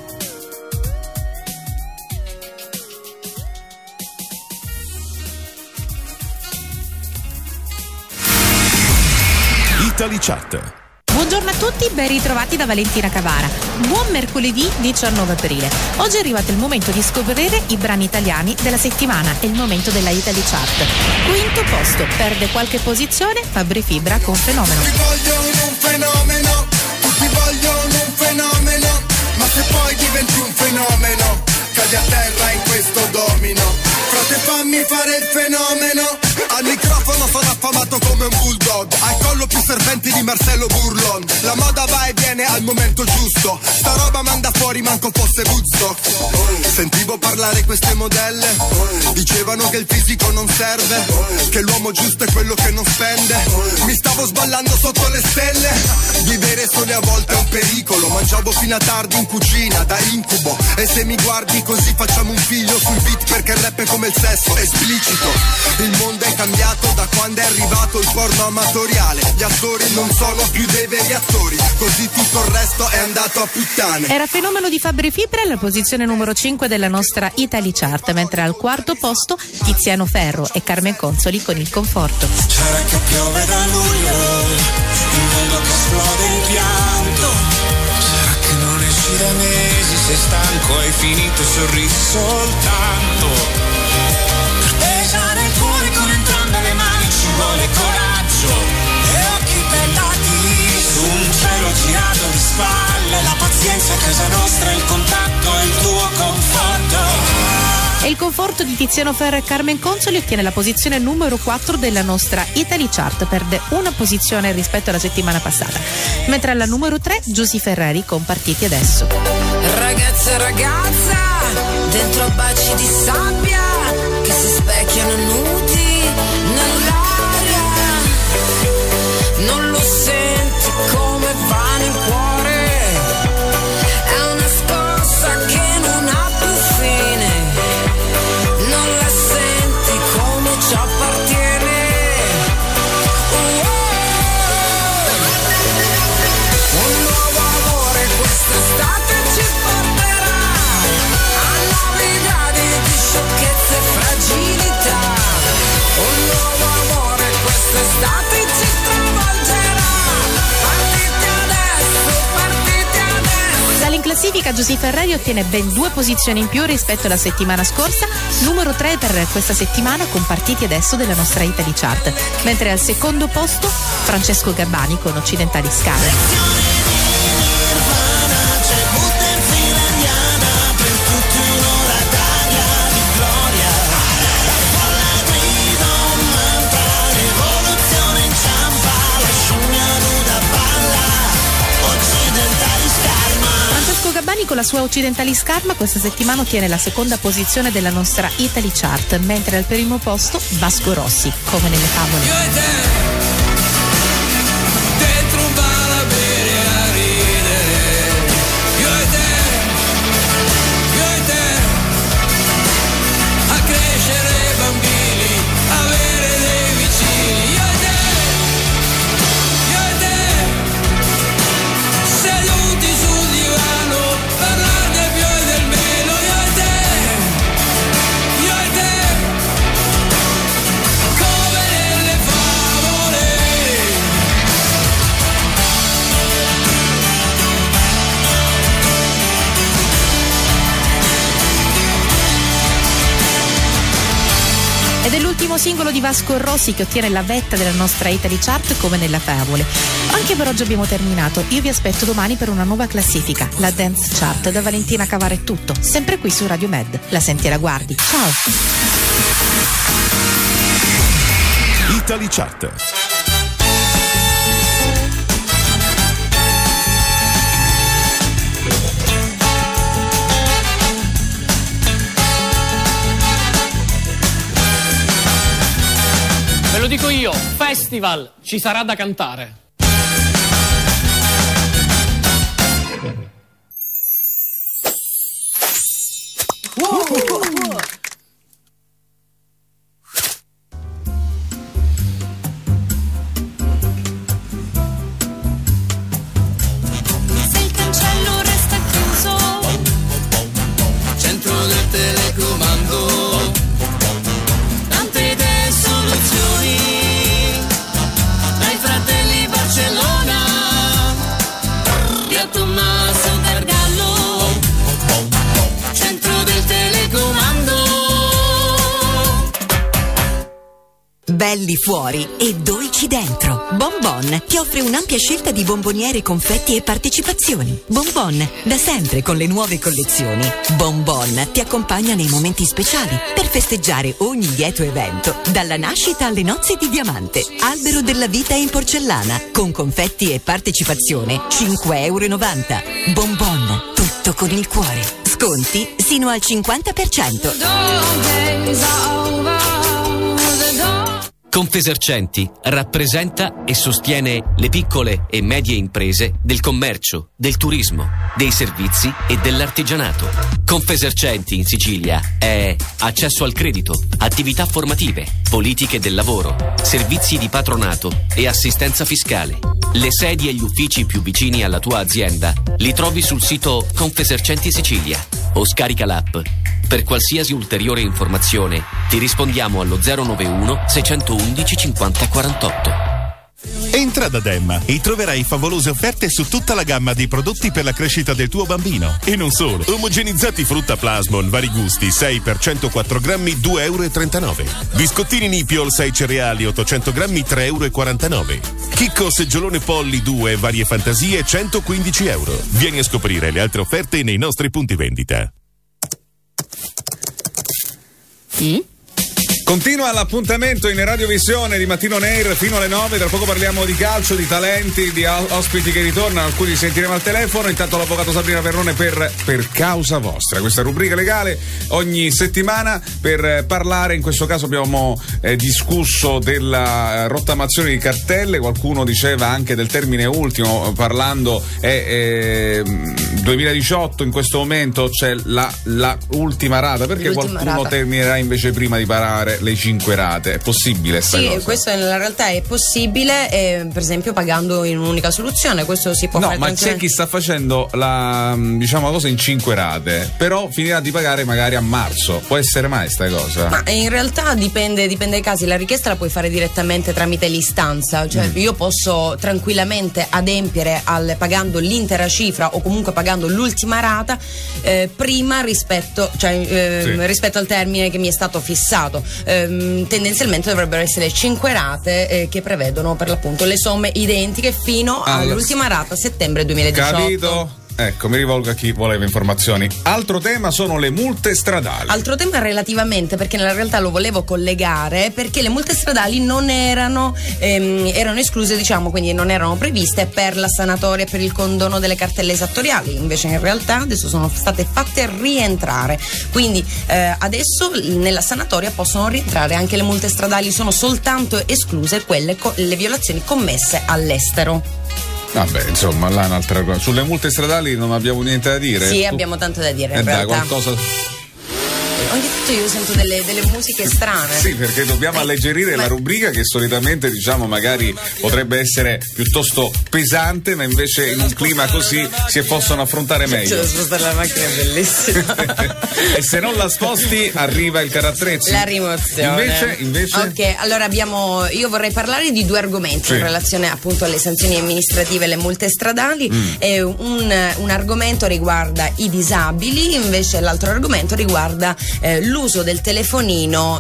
Italichat. Buongiorno a tutti, ben ritrovati da Valentina Cavara. Buon mercoledì 19 aprile. Oggi è arrivato il momento di scoprire i brani italiani della settimana. È il momento della Italichat. Quinto posto, perde qualche posizione Fabri Fibra con Fenomeno. Tutti vogliono un fenomeno, tutti vogliono un fenomeno, ma se poi diventi un fenomeno, cadi a terra in questo domino. Frate, fammi fare il fenomeno. Al microfono sono affamato come un bulldog, al collo più serpenti di Marcello Burlon. La moda va e viene al momento giusto, sta roba manda fuori manco fosse Woodstock. Sentivo parlare queste modelle, dicevano che il fisico non serve, che l'uomo giusto è quello che non spende. Mi stavo sballando sotto le stelle, vivere sole a volte è un pericolo. Mangiavo fino a tardi in cucina da incubo, e se mi guardi così facciamo un figlio sul beat, perché il rap è come il sesso, esplicito. Il mondo è cambiato da quando è arrivato il porno amatoriale. Gli attori non sono più dei veri attori, così tutto il resto è andato a puttane. Era Fenomeno di Fabri Fibra alla posizione numero 5 della nostra Italichat, mentre al quarto posto Tiziano Ferro e Carmen Consoli con Il Conforto. C'era che piove da luglio, il mondo che esplode in pianto. Sarà che non esci da mesi, sei stanco, hai finito i sorrisi soltanto. Pesare il cuore con entrambe le mani ci vuole coraggio e occhi bellati su un cielo girato di spalle. La pazienza è casa nostra, il contatto è il tuo conforto. E Il Conforto di Tiziano Ferro e Carmen Consoli ottiene la posizione numero 4 della nostra Italichat, perde una posizione rispetto alla settimana passata, mentre alla numero 3 Giusy Ferreri con Partiti Adesso. Ragazza, ragazza, dentro baci di sabbia che si specchiano nudi nell'aria, non lo senti come va nel cuore, è una scossa che non ha più fine, non la senti come ci appartiene. Un nuovo amore quest'estate ci porterà a nuovi gradi di sciocchezze. classifica Giusy Ferreri ottiene ben 2 posizioni in più rispetto alla settimana scorsa, numero 3 per questa settimana con Partiti adesso della nostra Italy Chart, mentre al secondo posto Francesco Gabbani con Occidentali Scale. Gabbani con la sua Occidentali Scarma questa settimana ottiene la seconda posizione della nostra Italy Chart, mentre al primo posto Vasco Rossi, come nelle favole. Io e te, dentro un bar a bere e a ridere. Io e te, a crescere bambini, avere dei vicini. Io e te, seduti sul divano, parlare del più e del meno. Io e te, come nelle favole. Ed è l'ultimo singolo di Vasco Rossi che ottiene la vetta della nostra Italy Chart come nella favole. Anche per oggi abbiamo terminato. Io vi aspetto domani per una nuova classifica, la Dance Chart. Da Valentina Cavara è tutto, sempre qui su Radio Med. La senti e la guardi. Ciao! Italy Chart. Ve lo dico io, festival, ci sarà da cantare. Se il cancello resta chiuso, centro del telecomando, tante idee e soluzioni, dai fratelli Barcellona, via Tommaso Gargallo, centro del telecomando. Belli fuori e dolci dentro. Bonbon ti offre un'ampia scelta di bomboniere, confetti e partecipazioni. Bonbon, da sempre con le nuove collezioni. Bonbon ti accompagna nei momenti speciali per festeggiare ogni lieto evento, dalla nascita alle nozze di diamante. Albero della vita in porcellana, con confetti e partecipazione, €5,90. Bonbon, tutto con il cuore. Sconti sino al 50%. Confesercenti rappresenta e sostiene le piccole e medie imprese del commercio, del turismo, dei servizi e dell'artigianato. Confesercenti in Sicilia è accesso al credito, attività formative, politiche del lavoro, servizi di patronato e assistenza fiscale. Le sedi e gli uffici più vicini alla tua azienda li trovi sul sito Confesercenti Sicilia o scarica l'app. Per qualsiasi ulteriore informazione ti rispondiamo allo 091 611 50 48. Entra da Demma e troverai favolose offerte su tutta la gamma di prodotti per la crescita del tuo bambino. E non solo, omogenizzati frutta Plasmon, vari gusti, 6 per 104 grammi, €2,39. Biscottini Nipiol 6 cereali, 800 grammi, €3,49. Chicco seggiolone Polly 2, varie fantasie, €115. Vieni a scoprire le altre offerte nei nostri punti vendita. Continua l'appuntamento in radiovisione di Mattino Nair fino alle 9. Tra poco parliamo di calcio, di talenti, di ospiti che ritornano, alcuni li sentiremo al telefono. Intanto l'avvocato Sabrina Perrone per Causa Vostra, questa rubrica legale ogni settimana per parlare. In questo caso abbiamo discusso della rottamazione di cartelle, qualcuno diceva anche del termine ultimo, parlando 2018, in questo momento c'è la ultima rata, perché l'ultima qualcuno terminerà invece prima di parare le 5 rate. È possibile sta cosa? Sì, questo nella realtà è possibile, per esempio pagando in un'unica soluzione. Questo si può fare. No, ma c'è chi sta facendo la cosa in 5 rate, però finirà di pagare magari a marzo. Può essere mai sta cosa? Ma in realtà dipende dai casi. La richiesta la puoi fare direttamente tramite l'istanza, cioè io posso tranquillamente adempiere pagando l'intera cifra o comunque pagando l'ultima rata prima rispetto al termine che mi è stato fissato. Tendenzialmente dovrebbero essere 5 rate che prevedono per l'appunto le somme identiche fino all'ultima rata settembre 2018. Capito? Ecco, mi rivolgo a chi voleva informazioni. Altro tema sono le multe stradali. Altro tema relativamente, perché nella realtà lo volevo collegare, perché le multe stradali non erano escluse, diciamo, quindi non erano previste per la sanatoria, per il condono delle cartelle esattoriali. Invece in realtà adesso sono state fatte rientrare. Quindi adesso nella sanatoria possono rientrare anche le multe stradali, sono soltanto escluse le violazioni commesse all'estero. Vabbè, insomma, là un'altra cosa. Sulle multe stradali non abbiamo niente da dire? Sì, abbiamo tanto da dire in realtà. Qualcosa... Ogni tanto io sento delle musiche strane. Sì, perché dobbiamo alleggerire la rubrica che solitamente, diciamo, magari potrebbe essere piuttosto pesante, ma invece in un clima così si possono affrontare meglio. C'è da spostare la macchina, è bellissima. E se non la sposti arriva il carattrezzi. La rimozione. Invece? Ok, allora io vorrei parlare di 2 argomenti in relazione appunto alle sanzioni amministrative e alle multe stradali. Un argomento riguarda i disabili, invece l'altro argomento riguarda l'uso del telefonino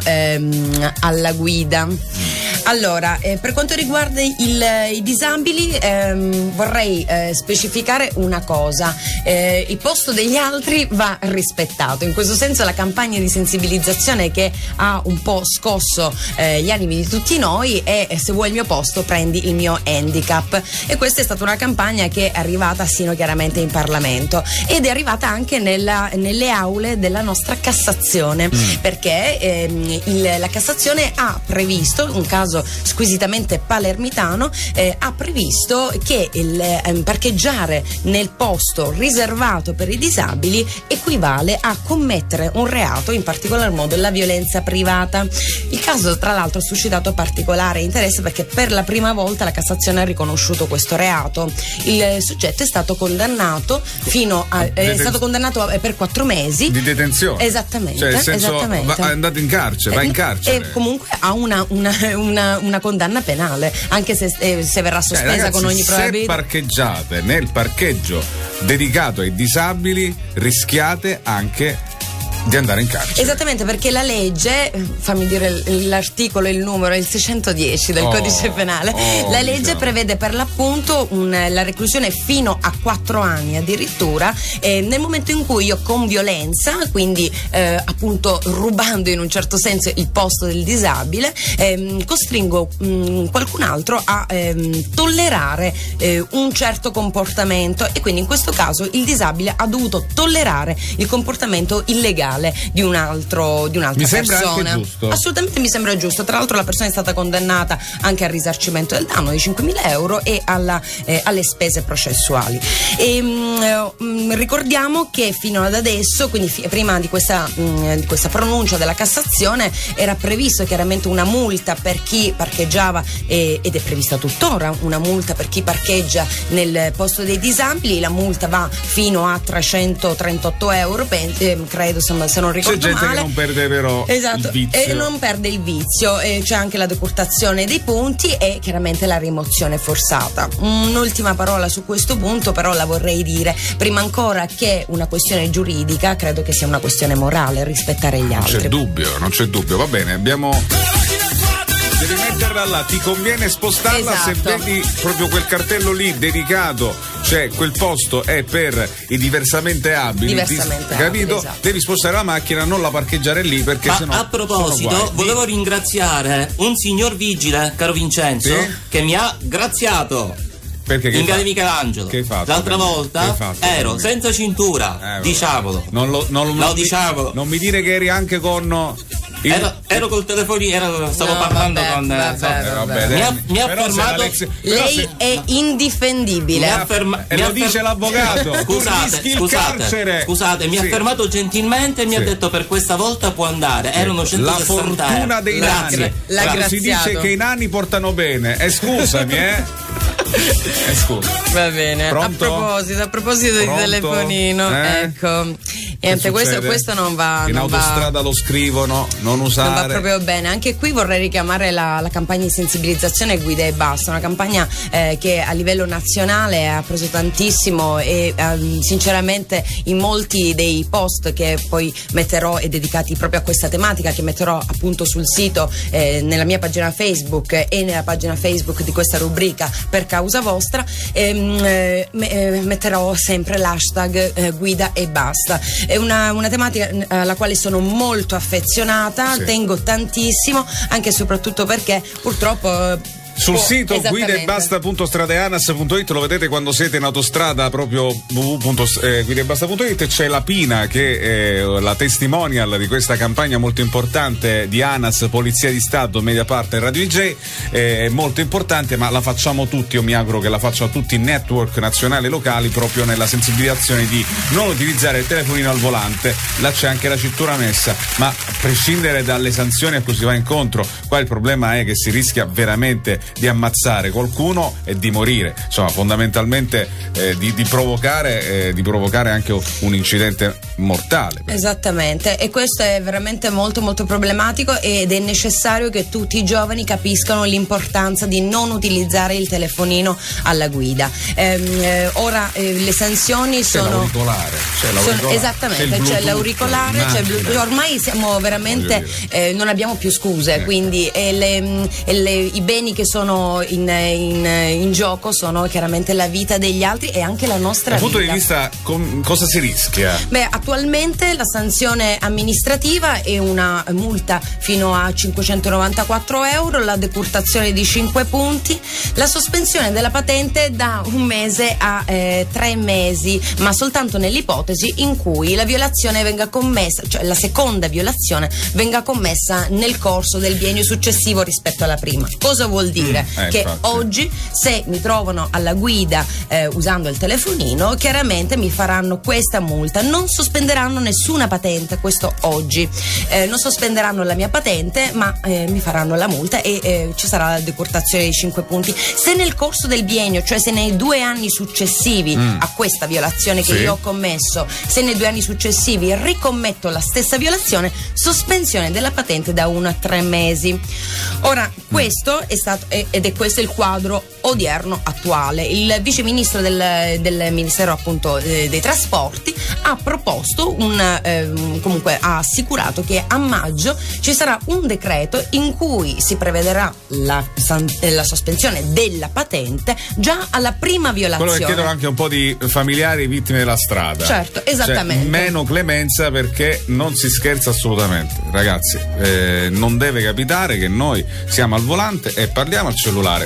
alla guida. Allora, per quanto riguarda i disabili, vorrei specificare una cosa: il posto degli altri va rispettato. In questo senso la campagna di sensibilizzazione che ha un po' scosso gli animi di tutti noi è "se vuoi il mio posto prendi il mio handicap", e questa è stata una campagna che è arrivata sino chiaramente in Parlamento ed è arrivata anche nelle aule della nostra Cassazione, perché la Cassazione ha previsto un caso squisitamente palermitano, ha previsto che il parcheggiare nel posto riservato per i disabili equivale a commettere un reato, in particolar modo la violenza privata. Il caso tra l'altro ha suscitato particolare interesse perché per la prima volta la Cassazione ha riconosciuto questo reato. Il soggetto è stato condannato per 4 mesi di detenzione. Esattamente. Cioè, nel senso, è andato in carcere, va in carcere. E comunque ha una condanna penale, anche se verrà sospesa ragazzi, con ogni probabilità. Se parcheggiate nel parcheggio dedicato ai disabili, rischiate anche di andare in carcere. Esattamente, perché la legge, fammi dire l'articolo e il numero, è il 610 del codice penale. La legge prevede per l'appunto la reclusione fino a 4 anni addirittura, nel momento in cui io con violenza, quindi appunto rubando in un certo senso il posto del disabile, costringo qualcun altro a tollerare un certo comportamento, e quindi in questo caso il disabile ha dovuto tollerare il comportamento illegale di un'altra persona. Mi sembra anche giusto. Assolutamente mi sembra giusto. Tra l'altro la persona è stata condannata anche al risarcimento del danno di 5.000 euro e alle spese processuali. Ricordiamo che fino ad adesso, quindi prima di questa pronuncia della Cassazione, era previsto chiaramente una multa per chi parcheggiava, ed è prevista tuttora una multa per chi parcheggia nel posto dei disabili. La multa va fino a 338 euro, credo, se non ricordo male. C'è gente che non perde però il vizio. E non perde il vizio, c'è anche la decurtazione dei punti e chiaramente la rimozione forzata. Un'ultima parola su questo punto però la vorrei dire: prima ancora che una questione giuridica, credo che sia una questione morale rispettare gli altri. Non c'è dubbio, va bene, devi metterla là, ti conviene spostarla. Esatto. Se vedi proprio quel cartello lì dedicato, cioè quel posto è per i diversamente abili, capito? Esatto. Devi spostare la macchina, non la parcheggiare lì, perché sennò. A proposito, volevo ringraziare un signor vigile, caro Vincenzo, che mi ha graziato. Perché in via di Michelangelo. Che hai fatto? L'altra volta ero senza cintura, diciamolo. Diciamolo. Non mi dire che eri anche con. Ero col telefonino, stavo parlando con. Mi ha fermato. Lei è indifendibile. Lo dice l'avvocato. Scusate, mi ha fermato gentilmente e mi ha detto: per questa volta può andare. Erano 160 la fortuna dei nani. Si dice che i nani portano bene. Scusami, Scusa. Va bene. Pronto? A proposito di telefonino, ecco. Niente, questo non va. In autostrada lo scrivono, non usare. Non va proprio bene. Anche qui vorrei richiamare la campagna di sensibilizzazione Guida e Basta, una campagna che a livello nazionale ha preso tantissimo e sinceramente in molti dei post che poi metterò e dedicati proprio a questa tematica, che metterò appunto sul sito, nella mia pagina Facebook e nella pagina Facebook di questa rubrica Per Causa Vostra, metterò sempre l'hashtag Guida e Basta. È una tematica alla quale sono molto affezionata, sì. Tengo tantissimo, anche e soprattutto perché purtroppo sul sito guidaebasta.stradeanas.it lo vedete quando siete in autostrada, proprio www.guidaebasta.it. C'è la Pina che è la testimonial di questa campagna molto importante di ANAS, Polizia di Stato, Mediapart e Radio DJ. È molto importante, ma la facciamo tutti, io mi auguro che la facciano tutti i network nazionali e locali, proprio nella sensibilizzazione di non utilizzare il telefonino al volante. Là c'è anche la cintura messa, ma a prescindere dalle sanzioni a cui si va incontro, qua il problema è che si rischia veramente di ammazzare qualcuno e di morire, insomma fondamentalmente di provocare anche un incidente mortale. Esattamente, e questo è veramente molto molto problematico ed è necessario che tutti i giovani capiscano l'importanza di non utilizzare il telefonino alla guida. Ora le sanzioni sono esattamente, c'è l'auricolare, ormai siamo veramente non abbiamo più scuse, quindi i beni che sono in gioco sono chiaramente la vita degli altri e anche la nostra vita. Dal punto di vista cosa si rischia? Beh, attualmente la sanzione amministrativa è una multa fino a 594 euro, la decurtazione di 5 punti, la sospensione della patente da 1 mese a 3 mesi, ma soltanto nell'ipotesi in cui la violazione venga commessa, cioè la seconda violazione venga commessa nel corso del biennio successivo rispetto alla prima. Cosa vuol dire? Che infatti, oggi se mi trovano alla guida usando il telefonino, chiaramente mi faranno questa multa, non sospenderanno nessuna patente, questo oggi non sospenderanno la mia patente, ma mi faranno la multa e ci sarà la decurtazione di 5 punti. Se nel corso del biennio, cioè se nei 2 anni successivi a questa violazione che io ho commesso, se nei 2 anni successivi ricommetto la stessa violazione, sospensione della patente da 1 a 3 mesi. Ora questo è stato ed è questo il quadro odierno attuale. Il vice ministro del Ministero appunto dei Trasporti ha proposto comunque ha assicurato che a maggio ci sarà un decreto in cui si prevederà la sospensione della patente già alla prima violazione. Quello che chiedono anche un po' di familiari vittime della strada. Certo, esattamente. Cioè, meno clemenza, perché non si scherza assolutamente, ragazzi. Non deve capitare che noi siamo al volante e parliamo al cellulare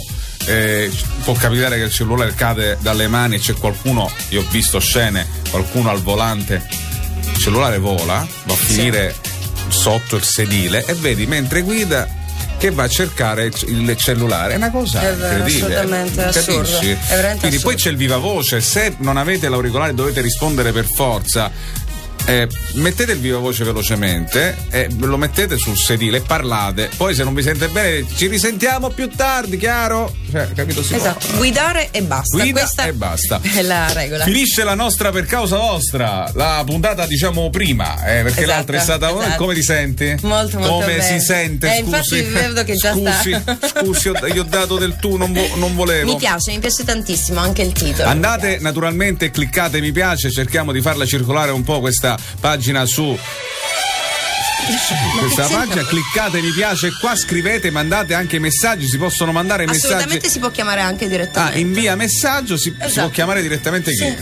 può capitare che il cellulare cade dalle mani e c'è qualcuno, io ho visto scene, qualcuno al volante, il cellulare vola, va a finire sotto il sedile e vedi mentre guida che va a cercare il cellulare. È una cosa incredibile, assolutamente assurdo. Quindi assurdo. Poi c'è il viva voce, se non avete l'auricolare dovete rispondere per forza. Mettete il viva voce velocemente e lo mettete sul sedile e parlate, poi se non vi sente bene ci risentiamo più tardi, chiaro? Capito? Esatto, guidare e basta. Questa e basta. È la regola. Finisce la nostra Per Causa Vostra, la puntata diciamo prima, perché l'altra è stata come ti senti? Molto come bene. Si sente? Scusi. Infatti vedo che già scusi, gli ho dato del tu, non volevo. Mi piace tantissimo anche il titolo. Andate naturalmente, cliccate mi piace, cerchiamo di farla circolare un po' questa pagina su questa pagina, cliccate mi piace qua, scrivete, mandate anche messaggi, si possono mandare messaggi. Assolutamente si può chiamare anche direttamente. Invia messaggio, si può chiamare direttamente chi?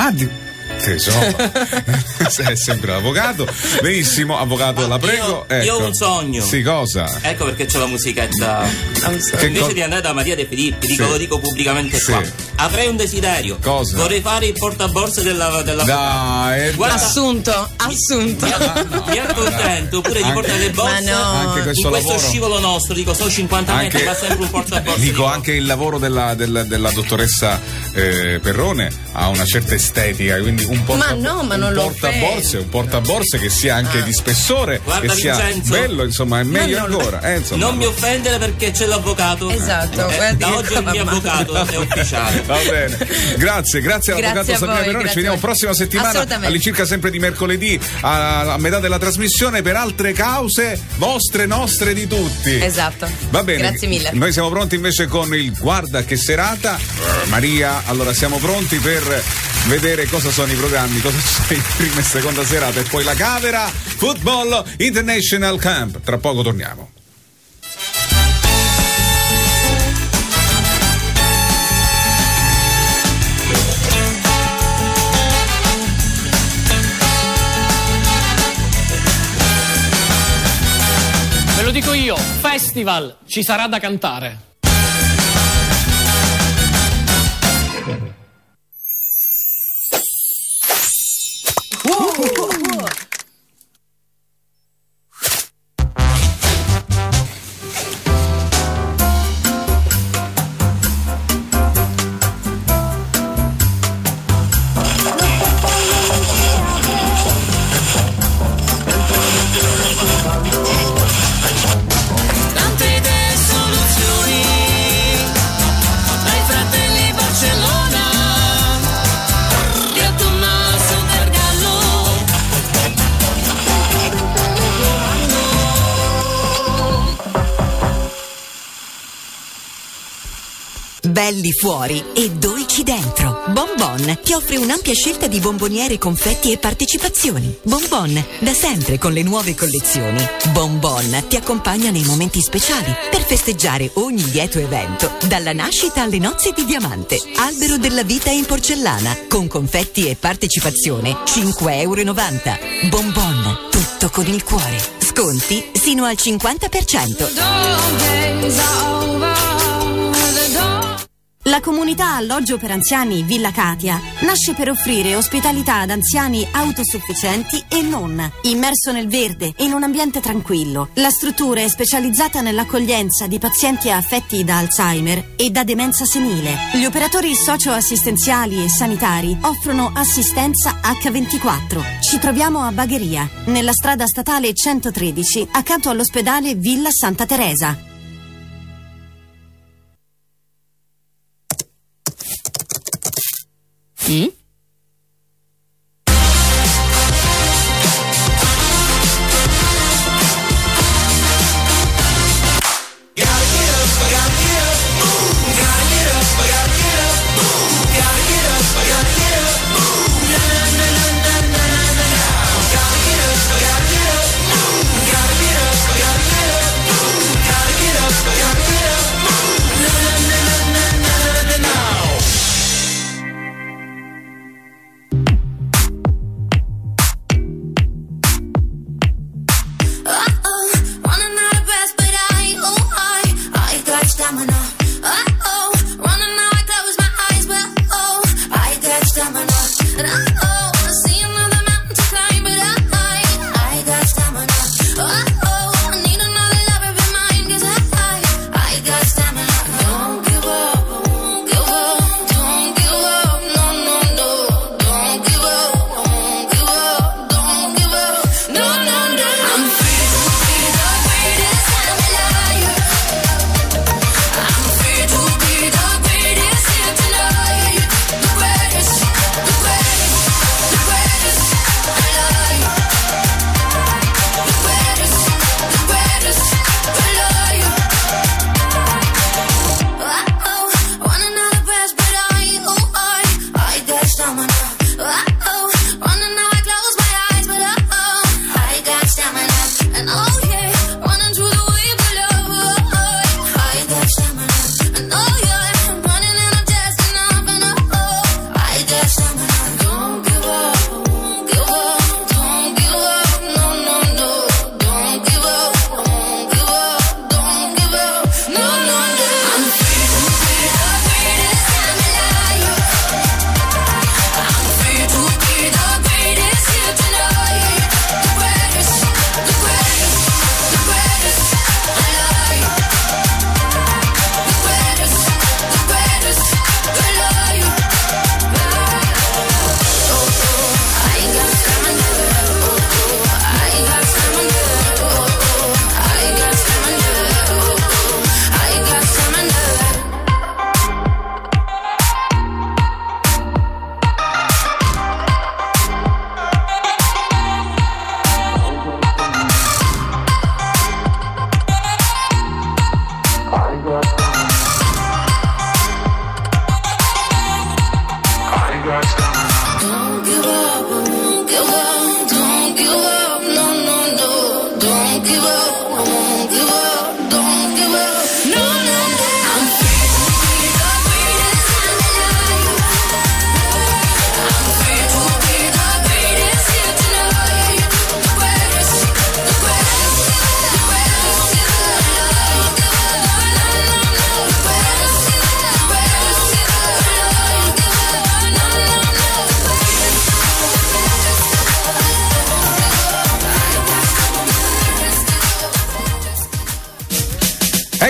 È sempre l'avvocato. Benissimo, avvocato, la prego. Io ho un sogno. Sì, cosa? Ecco perché c'ho la musichetta. Invece di andare da Maria De Filippi, lo dico pubblicamente qua. Avrei un desiderio. Cosa? Vorrei fare il portaborse della Dai, guarda, assunto. Mi accontento pure di portare le borse. Anche questo lavoro, scivolo nostro, dico solo 50 metri, ma sempre un portaborse. Dico anche il lavoro della dottoressa Perrone ha una certa estetica, quindi un portaborse che sia anche di spessore, guarda, che sia Vincenzo, bello, insomma, è meglio ancora. Non mi offendere perché c'è l'avvocato. Esatto. Da oggi il mio avvocato è ufficiale. Va bene. Grazie all'avvocato Sabrina Perrone. Ci vediamo prossima settimana all'incirca sempre di mercoledì a metà della trasmissione per altre cause vostre, nostre, di tutti. Esatto. Va bene. Grazie mille. Noi siamo pronti invece con il Guarda che serata. Maria, allora siamo pronti per vedere cosa sono i programmi, cosa c'è in prima e seconda serata e poi la Cavera Football International Camp. Tra poco torniamo. Ve lo dico io, festival, ci sarà da cantare. Tante idee e soluzioni dai fratelli Barcellona di Tommaso Gargallo. Belli fuori e dolci dentro. Bonbon ti offre un'ampia scelta di bomboniere, confetti e partecipazioni. Bonbon, da sempre con le nuove collezioni. Bonbon ti accompagna nei momenti speciali per festeggiare ogni lieto evento, dalla nascita alle nozze di diamante. Albero della vita in porcellana, con confetti e partecipazione, €5,90. Bonbon, tutto con il cuore. Sconti sino al 50%. La comunità alloggio per anziani Villa Katia nasce per offrire ospitalità ad anziani autosufficienti e non, immerso nel verde e in un ambiente tranquillo. La struttura è specializzata nell'accoglienza di pazienti affetti da Alzheimer e da demenza senile. Gli operatori socio-assistenziali e sanitari offrono assistenza H24. Ci troviamo a Bagheria, nella strada statale 113, accanto all'ospedale Villa Santa Teresa.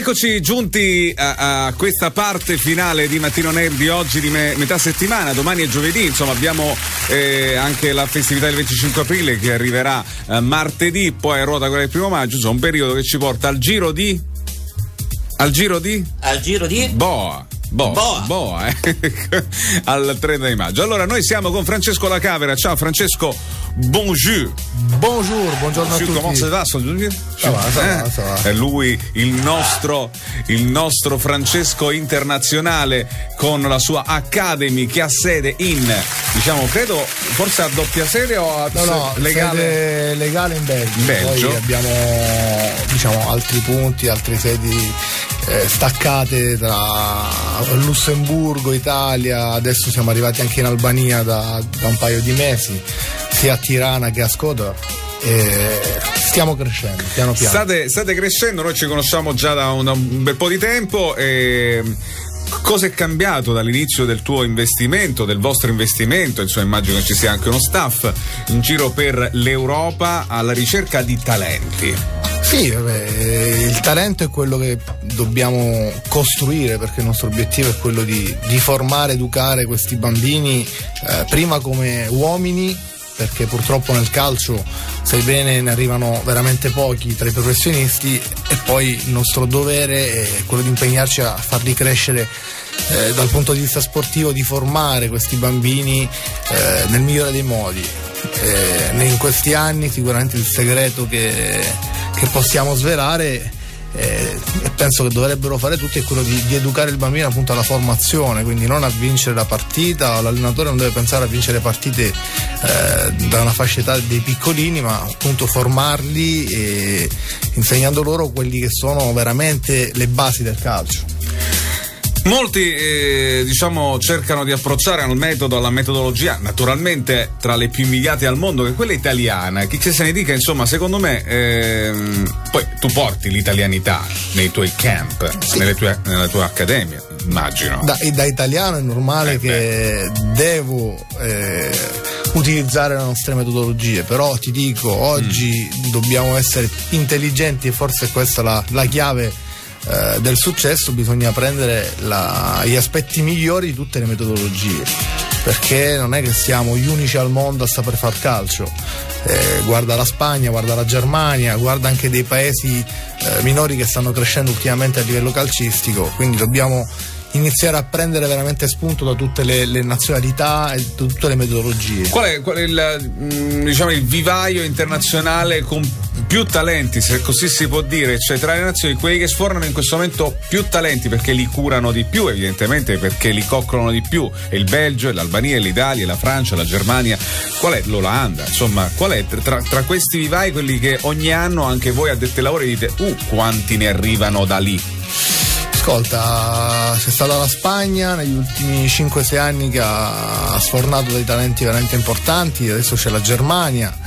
Eccoci giunti a questa parte finale di Mattino Nerd di oggi, di metà settimana. Domani è giovedì, insomma abbiamo anche la festività del 25 aprile che arriverà martedì, poi a ruota quella del 1 maggio, insomma un periodo che ci porta al giro di Boa, al 30 di maggio. Allora noi siamo con Francesco Lacavera. Ciao Francesco, buongiorno a tutti. Come va? Ça va. È lui il nostro Francesco internazionale, con la sua Academy che ha sede in, diciamo, credo forse a doppia sede o a legale in Belgio. Poi abbiamo, diciamo, altri punti, altre sedi staccate tra Lussemburgo, Italia. Adesso siamo arrivati anche in Albania da un paio di mesi, sia a Tirana che a Skadar. Stiamo crescendo piano piano. State crescendo, noi ci conosciamo già da un bel po' di tempo. Cosa è cambiato dall'inizio del tuo investimento, del vostro investimento? Insomma, immagino che ci sia anche uno staff in giro per l'Europa alla ricerca di talenti. Sì, il talento è quello che dobbiamo costruire, perché il nostro obiettivo è quello di formare, educare questi bambini prima come uomini, perché purtroppo nel calcio, sai bene, ne arrivano veramente pochi tra i professionisti, e poi il nostro dovere è quello di impegnarci a farli crescere dal punto di vista sportivo, di formare questi bambini nel migliore dei modi. In questi anni sicuramente il segreto che possiamo svelare, e penso che dovrebbero fare tutti, è quello di educare il bambino appunto alla formazione, quindi non a vincere la partita. L'allenatore non deve pensare a vincere partite da una fascia età dei piccolini, ma appunto formarli e insegnando loro quelli che sono veramente le basi del calcio. Molti diciamo cercano di approcciare al metodo, alla metodologia, naturalmente tra le più invidiate al mondo, che è quella italiana. Chi se ne dica, insomma, secondo me poi tu porti l'italianità nei tuoi camp, sì, nella tua accademia, immagino. Da italiano è normale che devo utilizzare le nostre metodologie, però ti dico, oggi dobbiamo essere intelligenti, e forse questa è la chiave del successo. Bisogna prendere gli aspetti migliori di tutte le metodologie, perché non è che siamo gli unici al mondo a saper far calcio. Guarda la Spagna, guarda la Germania, guarda anche dei paesi minori che stanno crescendo ultimamente a livello calcistico, quindi dobbiamo iniziare a prendere veramente spunto da tutte le nazionalità e da tutte le metodologie. Qual è il vivaio internazionale con più talenti, se così si può dire, cioè tra le nazioni, quelli che sfornano in questo momento più talenti, perché li curano di più, evidentemente, perché li coccolano di più? È il Belgio, è l'Albania, è l'Italia, è la Francia, la Germania, qual è l'Olanda? Insomma, qual è tra questi vivai quelli che ogni anno anche voi addetti ai lavori dite quanti ne arrivano da lì? Ascolta, c'è stata la Spagna negli ultimi 5-6 anni che ha sfornato dei talenti veramente importanti, adesso c'è la Germania,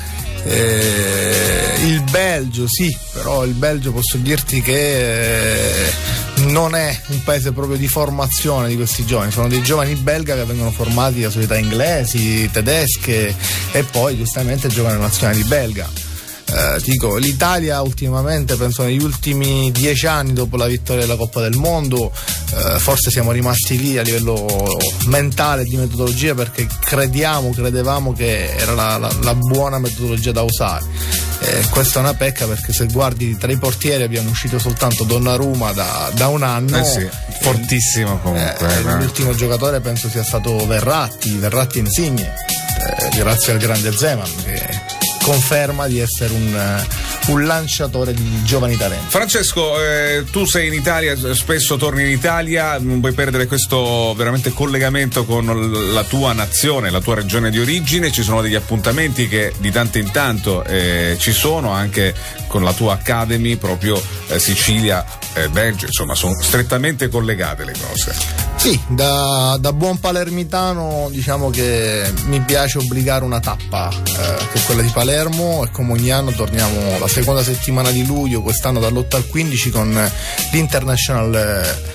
il Belgio, sì, però il Belgio posso dirti che non è un paese proprio di formazione di questi giovani, sono dei giovani belga che vengono formati da società inglesi, tedesche, e poi giustamente giocano nelle nazionali belga. Dico, l'Italia ultimamente, penso negli ultimi 10 anni dopo la vittoria della Coppa del Mondo, forse siamo rimasti lì a livello mentale di metodologia, perché credevamo che era la buona metodologia da usare. Questa è una pecca, perché se guardi tra i portieri abbiamo uscito soltanto Donnarumma da un anno, sì, fortissimo comunque. L'ultimo giocatore penso sia stato Verratti Insigne, grazie al grande Zeman, che conferma di essere un lanciatore di giovani talenti. Francesco, tu sei in Italia, spesso torni in Italia, non puoi perdere questo veramente collegamento con la tua nazione, la tua regione di origine. Ci sono degli appuntamenti che di tanto in tanto ci sono anche con la tua Academy, proprio Sicilia, Belgio, insomma sono strettamente collegate le cose. Sì, da buon palermitano diciamo che mi piace obbligare una tappa, che è quella di Palermo, e come ogni anno torniamo la seconda settimana di luglio, quest'anno dall'8 al 15 con l'International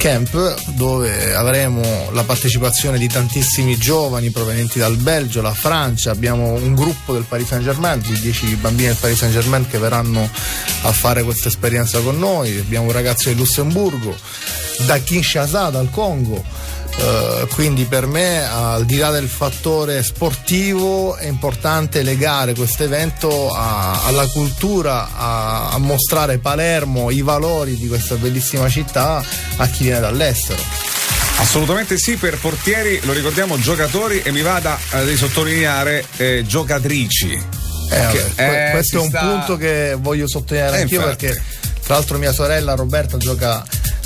camp, dove avremo la partecipazione di tantissimi giovani provenienti dal Belgio, la Francia. Abbiamo un gruppo del Paris Saint-Germain, di 10 bambini del Paris Saint-Germain che verranno a fare questa esperienza con noi. Abbiamo un ragazzo del Lussemburgo, da Kinshasa, dal Congo. Quindi per me, al di là del fattore sportivo, è importante legare questo evento alla cultura, a mostrare Palermo, i valori di questa bellissima città a chi viene dall'estero. Assolutamente sì, per portieri lo ricordiamo giocatori, e mi vada di sottolineare giocatrici. Questo è un punto che voglio sottolineare anch'io, perché tra l'altro mia sorella Roberta gioca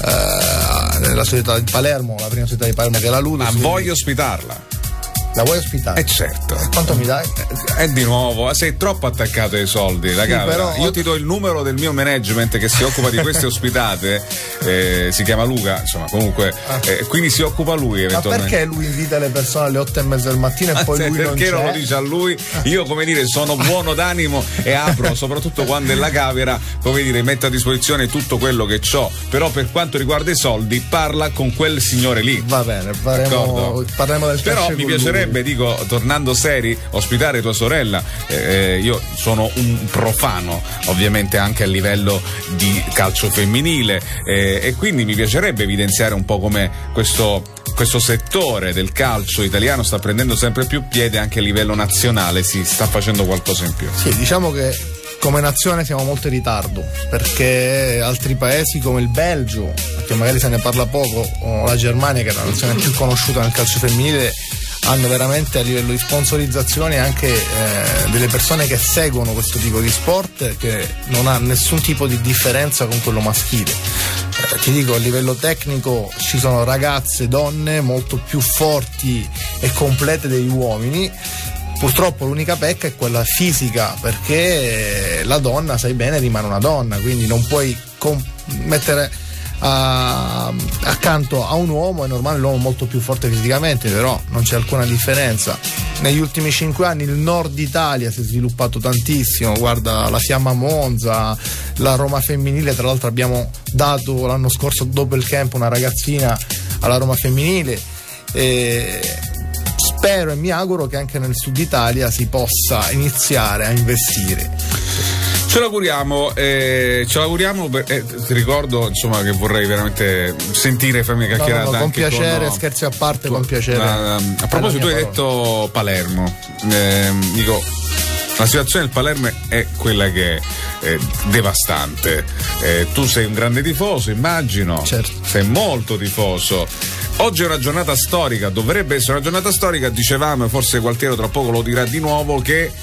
nella società di Palermo, la prima società di Palermo, che è la Ludus. Ma voglio ospitarla. La vuoi ospitare? Certo. Quanto mi dai? Di nuovo, sei troppo attaccato ai soldi, però io ti do il numero del mio management che si occupa di queste ospitate, si chiama Luca, insomma, comunque quindi si occupa lui eventualmente. Ma perché lui invita le persone alle 8:30 del mattino e poi lui non c'è? Perché non lo dice a lui? Io, come dire, sono buono d'animo e apro, soprattutto quando è la camera, come dire, metto a disposizione tutto quello che ho, però per quanto riguarda i soldi parla con quel signore lì. Va bene, parleremo del però mi piacerebbe, dico, tornando seri, ospitare tua sorella. Io sono un profano ovviamente anche a livello di calcio femminile, e quindi mi piacerebbe evidenziare un po' come questo settore del calcio italiano sta prendendo sempre più piede anche a livello nazionale, si sta facendo qualcosa in più. Sì, diciamo che come nazione siamo molto in ritardo, perché altri paesi come il Belgio, che magari se ne parla poco, o la Germania, che è la nazione più conosciuta nel calcio femminile, hanno veramente a livello di sponsorizzazione anche delle persone che seguono questo tipo di sport, che non ha nessun tipo di differenza con quello maschile. Ti dico, a livello tecnico ci sono ragazze, donne molto più forti e complete degli uomini. Purtroppo l'unica pecca è quella fisica, perché la donna, sai bene, rimane una donna, quindi non puoi mettere accanto a un uomo. È normale, l'uomo è molto più forte fisicamente, però non c'è alcuna differenza. Negli ultimi 5 anni il nord Italia si è sviluppato tantissimo, guarda la Fiamma Monza, la Roma femminile, tra l'altro abbiamo dato l'anno scorso dopo il camp una ragazzina alla Roma femminile, spero e mi auguro che anche nel sud Italia si possa iniziare a investire. Ce l'auguriamo, ti ricordo, insomma, che vorrei veramente sentire, farmi chiacchierata con piacere, scherzi a parte, con piacere. A proposito, tu hai detto Palermo, dico, la situazione del Palermo è quella che è devastante. Tu sei un grande tifoso, immagino. Certo. Sei molto tifoso. Oggi è una giornata storica, dovrebbe essere una giornata storica, dicevamo, forse Gualtiero tra poco lo dirà di nuovo, che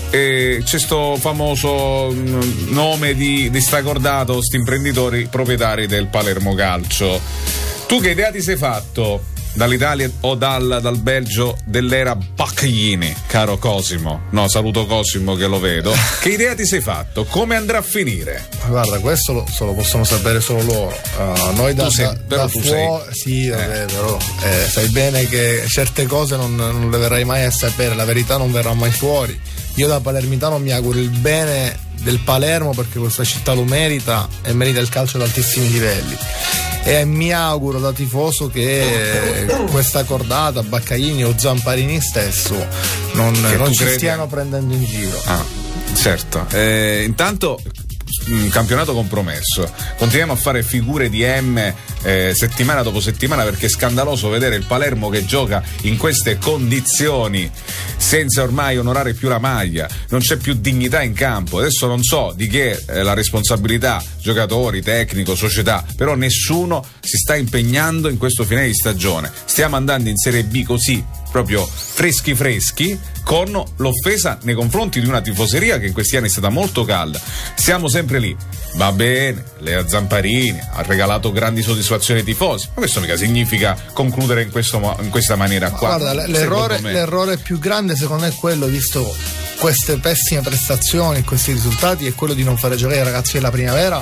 c'è sto famoso nome di stracordato, sti imprenditori proprietari del Palermo Calcio. Tu che idea ti sei fatto dall'Italia o dal Belgio dell'era Baccaglini, caro Cosimo? No, saluto Cosimo che lo vedo. Che idea ti sei fatto? Come andrà a finire? Guarda, questo lo possono sapere solo loro. Noi da fuori, sì, però sai bene che certe cose non le verrai mai a sapere, la verità non verrà mai fuori. Io da palermitano mi auguro il bene del Palermo, perché questa città lo merita e merita il calcio ad altissimi livelli, e mi auguro da tifoso che questa cordata, Baccaglini o Zamparini stesso non ci stiano prendendo in giro. Certo. Intanto un campionato compromesso, continuiamo a fare figure di M settimana dopo settimana, perché è scandaloso vedere il Palermo che gioca in queste condizioni senza ormai onorare più la maglia, non c'è più dignità in campo. Adesso non so di che la responsabilità, giocatori, tecnico, società, però nessuno si sta impegnando in questo finale di stagione. Stiamo andando in Serie B così, proprio freschi, con l'offesa nei confronti di una tifoseria che in questi anni è stata molto calda. Siamo sempre lì, va bene, Lea Zamparini ha regalato grandi soddisfazioni ai tifosi, ma questo mica significa concludere in questa maniera qua. Guarda, l'errore più grande secondo me è quello, visto queste pessime prestazioni, questi risultati, è quello di non fare giocare i ragazzi della primavera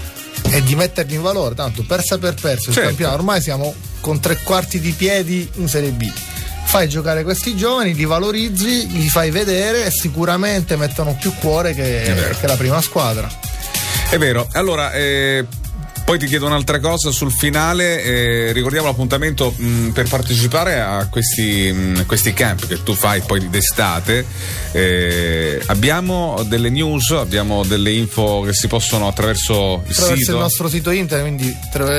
e di metterli in valore. Tanto perso il campionato, ormai siamo con 3/4 di piedi in Serie B. Fai giocare questi giovani, li valorizzi, li fai vedere e sicuramente mettono più cuore che la prima squadra. È vero. Allora, Poi ti chiedo un'altra cosa sul finale, ricordiamo l'appuntamento per partecipare a questi camp che tu fai poi d'estate. Abbiamo delle news, abbiamo delle info che si possono attraverso il nostro sito internet, quindi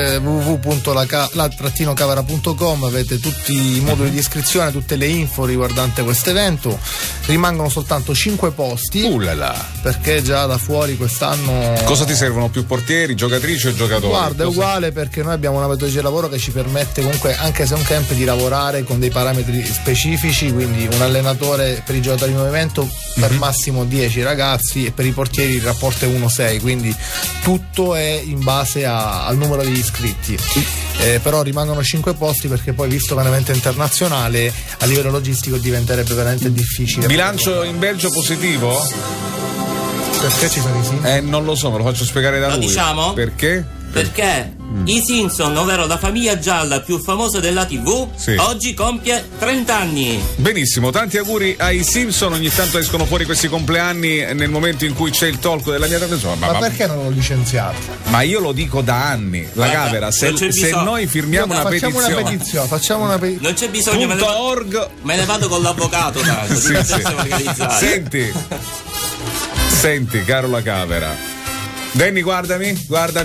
www.la-cavara.com, avete tutti i moduli di iscrizione, tutte le info riguardante questo evento. Rimangono soltanto 5 posti. Perché già da fuori quest'anno. Cosa ti servono? Più portieri, giocatrici o giocatori? Guarda, è uguale, perché noi abbiamo una metodologia di lavoro che ci permette comunque, anche se è un camp, di lavorare con dei parametri specifici, quindi un allenatore per i giocatori in movimento per massimo 10 ragazzi, e per i portieri il rapporto è 1-6, quindi tutto è in base al numero degli iscritti. Però rimangono 5 posti, perché poi, visto che è un evento internazionale, a livello logistico diventerebbe veramente difficile. Bilancio in Belgio positivo? Perché ci sono i sì? Non lo so, me lo faccio spiegare da lui. Lo diciamo? Perché? Perché i Simpson, ovvero la famiglia gialla più famosa della TV, oggi compie 30 anni. Benissimo, tanti auguri ai Simpson. Ogni tanto escono fuori questi compleanni nel momento in cui c'è il talk della mia trasmissione. Ma perché non l'ho licenziato? Ma io lo dico da anni. La Cavera, se noi firmiamo una petizione, facciamo una petizione. Non c'è bisogno, me ne vado con l'avvocato, tanto. Senti, caro La Cavera. Danny, guardami,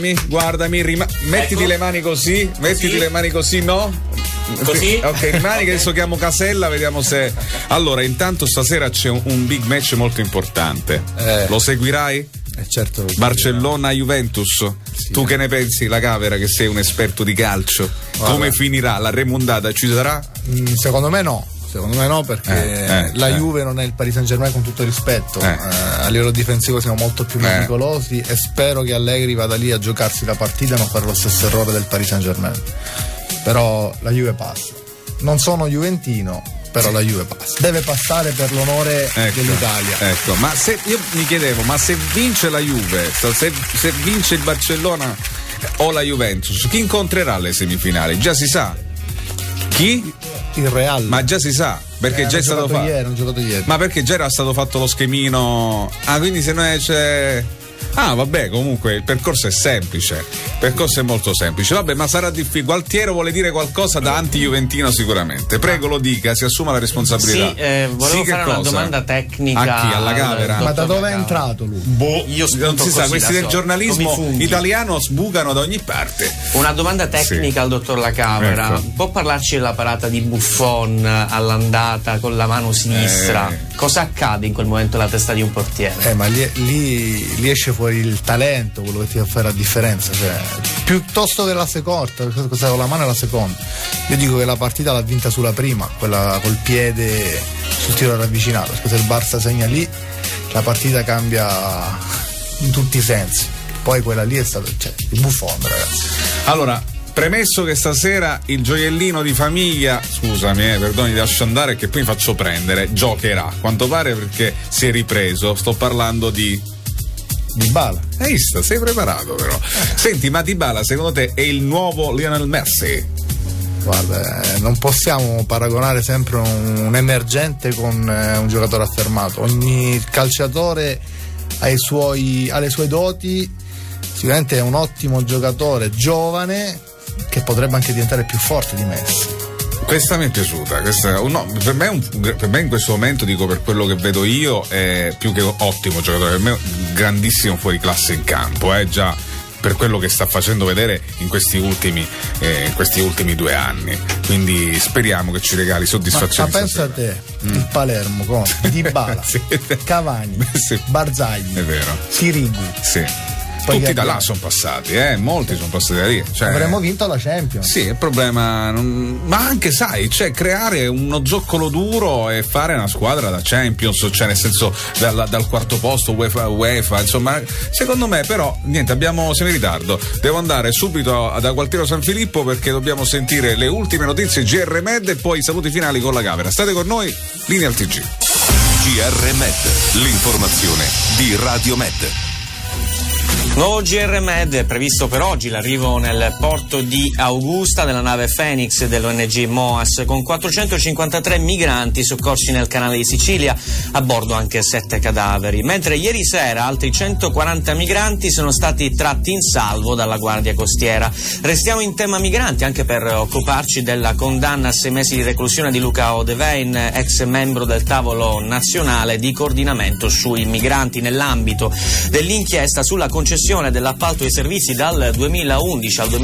mettiti le mani così, le mani così, no? Così? Ok, rimani che adesso chiamo Casella, vediamo se. Allora, intanto stasera c'è un big match molto importante. Lo seguirai? Certo. Barcellona-Juventus. Sì. Tu che ne pensi, La Cavera, che sei un esperto di calcio? Guarda. Come finirà? La remontata ci sarà? Secondo me no. Secondo me no, perché la Juve non è il Paris Saint-Germain, con tutto il rispetto. A livello difensivo siamo molto più meticolosi, e spero che Allegri vada lì a giocarsi la partita e non fare lo stesso errore del Paris Saint-Germain. Però la Juve passa. Non sono juventino, però la Juve passa. Deve passare per l'onore dell'Italia. Ecco, ma se io mi chiedevo, ma se vince la Juve, se vince il Barcellona o la Juventus, chi incontrerà alle semifinali? Già si sa. Chi? Il Real. Ma già si sa, perché già è stato fatto. Hanno giocato ieri. Ma perché già era stato fatto lo schemino. Quindi se noi c'è. Vabbè, comunque il percorso è semplice. Il percorso è molto semplice. Vabbè, ma sarà difficile. Gualtiero vuole dire qualcosa da anti-juventino sicuramente. Prego, lo dica, si assuma la responsabilità. Volevo fare una domanda tecnica. A chi? Alla Cavera? Ma da dove è entrato lui? Io non si sa, questi del giornalismo italiano sbucano da ogni parte. Una domanda tecnica al dottor La Cavera. Ecco. Può parlarci della parata di Buffon all'andata con la mano sinistra? Cosa accade in quel momento alla testa di un portiere? Ma lì esce fuori il talento, quello che ti fa fare la differenza, cioè, piuttosto che la seconda, cosa con la mano è la seconda. Io dico che la partita l'ha vinta sulla prima, quella col piede sul tiro ravvicinato, perché se il Barça segna lì la partita cambia in tutti i sensi. Poi quella lì è stato il Buffon, ragazzi. Allora, premesso che stasera il gioiellino di famiglia, scusami, perdoni, ti lascio andare che poi mi faccio prendere, giocherà, a quanto pare, perché si è ripreso. Sto parlando di Dybala. Hai visto? Sei preparato però. Senti, ma Dybala secondo te è il nuovo Lionel Messi? Guarda, non possiamo paragonare sempre un emergente con un giocatore affermato. Ogni calciatore ha le sue doti. Sicuramente è un ottimo giocatore giovane che potrebbe anche diventare più forte di Messi. Questa mi è piaciuta, per me in questo momento, dico, per quello che vedo io, è più che ottimo giocatore, per me è un grandissimo fuoriclasse in campo, già per quello che sta facendo vedere in questi ultimi 2 anni, quindi speriamo che ci regali soddisfazione. Ma pensa a te, il Palermo con Dybala, Cavani, Barzagli, è vero, Sirigu. Sì. Tutti da là sono passati, molti sono passati da lì. Avremmo vinto la Champions. Sì, il problema. Ma anche, sai, creare uno zoccolo duro e fare una squadra da Champions, nel senso dal quarto posto UEFA, insomma, secondo me, però, niente, siamo in ritardo. Devo andare subito da Gualtiero San Filippo perché dobbiamo sentire le ultime notizie GR Med e poi i saluti finali con La Cavera. State con noi, linea al TG. GR Med, l'informazione di Radio Med. Nuovo GR Med è previsto per oggi, l'arrivo nel porto di Augusta della nave Phoenix dell'ONG MOAS con 453 migranti soccorsi nel canale di Sicilia, a bordo anche 7 cadaveri, mentre ieri sera altri 140 migranti sono stati tratti in salvo dalla Guardia Costiera. Restiamo in tema migranti anche per occuparci della condanna a 6 mesi di reclusione di Luca Odevein, ex membro del tavolo nazionale di coordinamento sui migranti nell'ambito dell'inchiesta sulla concessione dell'appalto dei servizi dal 2011 al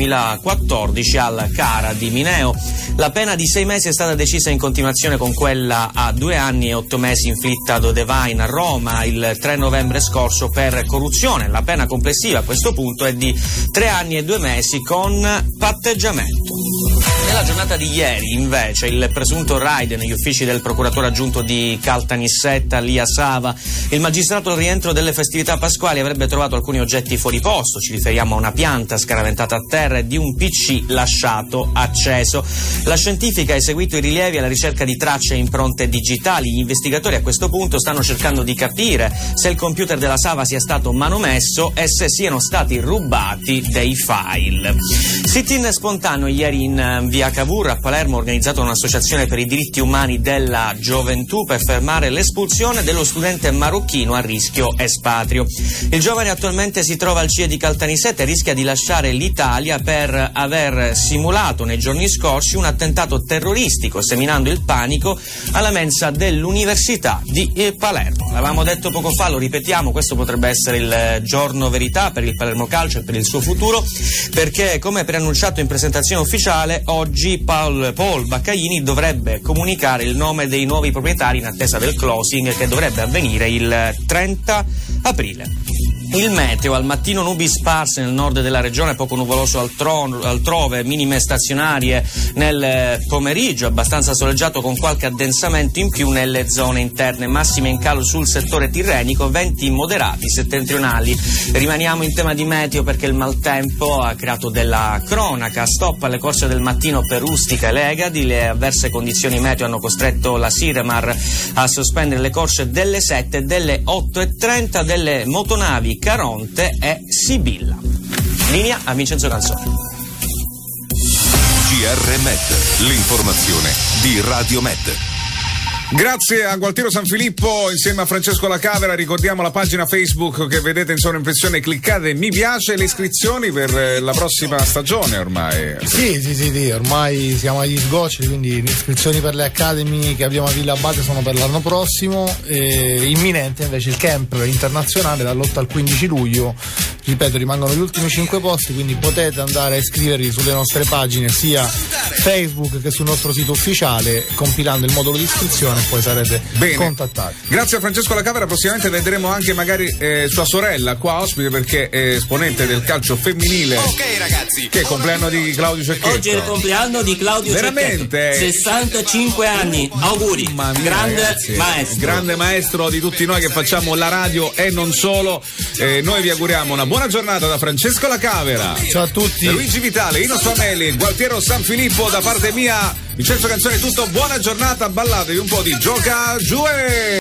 2014 al CARA di Mineo. La pena di 6 mesi è stata decisa in continuazione con quella a 2 anni e 8 mesi inflitta ad Odevein a Roma il 3 novembre scorso per corruzione. La pena complessiva a questo punto è di 3 anni e 2 mesi con patteggiamento. Nella giornata di ieri, invece, il presunto raid negli uffici del procuratore aggiunto di Caltanissetta, Lia Sava, il magistrato al rientro delle festività pasquali avrebbe trovato alcuni oggetti fuori posto. Ci riferiamo a una pianta scaraventata a terra e di un PC lasciato acceso. La scientifica ha eseguito i rilievi alla ricerca di tracce e impronte digitali. Gli investigatori a questo punto stanno cercando di capire se il computer della Sava sia stato manomesso e se siano stati rubati dei file. Sit-in spontaneo ieri in via Cavour a Palermo, organizzato da un'associazione per i diritti umani della gioventù per fermare l'espulsione dello studente marocchino a rischio espatrio. Il giovane attualmente si trova al CIE di Caltanissetta e rischia di lasciare l'Italia per aver simulato nei giorni scorsi un attentato terroristico, seminando il panico alla mensa dell'Università di Palermo. L'avevamo detto poco fa, lo ripetiamo, questo potrebbe essere il giorno verità per il Palermo Calcio e per il suo futuro, perché come preannunciato in presentazione ufficiale, oggi Paul Baccaglini dovrebbe comunicare il nome dei nuovi proprietari in attesa del closing che dovrebbe avvenire il 30 aprile. Il meteo: al mattino nubi sparse nel nord della regione, poco nuvoloso altrove, minime stazionarie nel pomeriggio, abbastanza soleggiato con qualche addensamento in più nelle zone interne, massime in calo sul settore tirrenico, venti moderati settentrionali. Rimaniamo in tema di meteo perché il maltempo ha creato della cronaca. Stop alle corse del mattino per Ustica e Legadi. Le avverse condizioni meteo hanno costretto la Siremar a sospendere le corse delle 7 e delle 8:30 delle motonavi Caronte e Sibilla. Linea a Vincenzo Canzoni. GR Med, l'informazione di Radio Med. Grazie a Gualtiero Sanfilippo insieme a Francesco Lacavera. Ricordiamo la pagina Facebook che vedete in sovraimpressione, cliccate mi piace, le iscrizioni per la prossima stagione ormai. Sì, ormai siamo agli sgocci, quindi le iscrizioni per le Academy che abbiamo a Villa Abate sono per l'anno prossimo, imminente invece il camp internazionale dall'8 al 15 luglio, ripeto, rimangono gli ultimi 5 posti, quindi potete andare a iscrivervi sulle nostre pagine sia Facebook che sul nostro sito ufficiale compilando il modulo di iscrizione. Poi sarete contattati. Grazie a Francesco Lacavera. Prossimamente vedremo anche magari sua sorella qua ospite, perché è esponente del calcio femminile. Ok ragazzi, che è il compleanno di Claudio Cecchetto. Oggi è il compleanno di Claudio veramente Cecchetto, 65 anni, auguri. Mia, grande ragazzi, maestro, grande maestro di tutti noi che facciamo la radio e non solo. Noi vi auguriamo una buona giornata da Francesco Lacavera. Ciao a tutti. Luigi Vitale, Ino Suameli, Gualtiero Sanfilippo, da parte mia Vincenzo Canzoni, tutto, buona giornata, ballatevi un po' di Gioca Giue.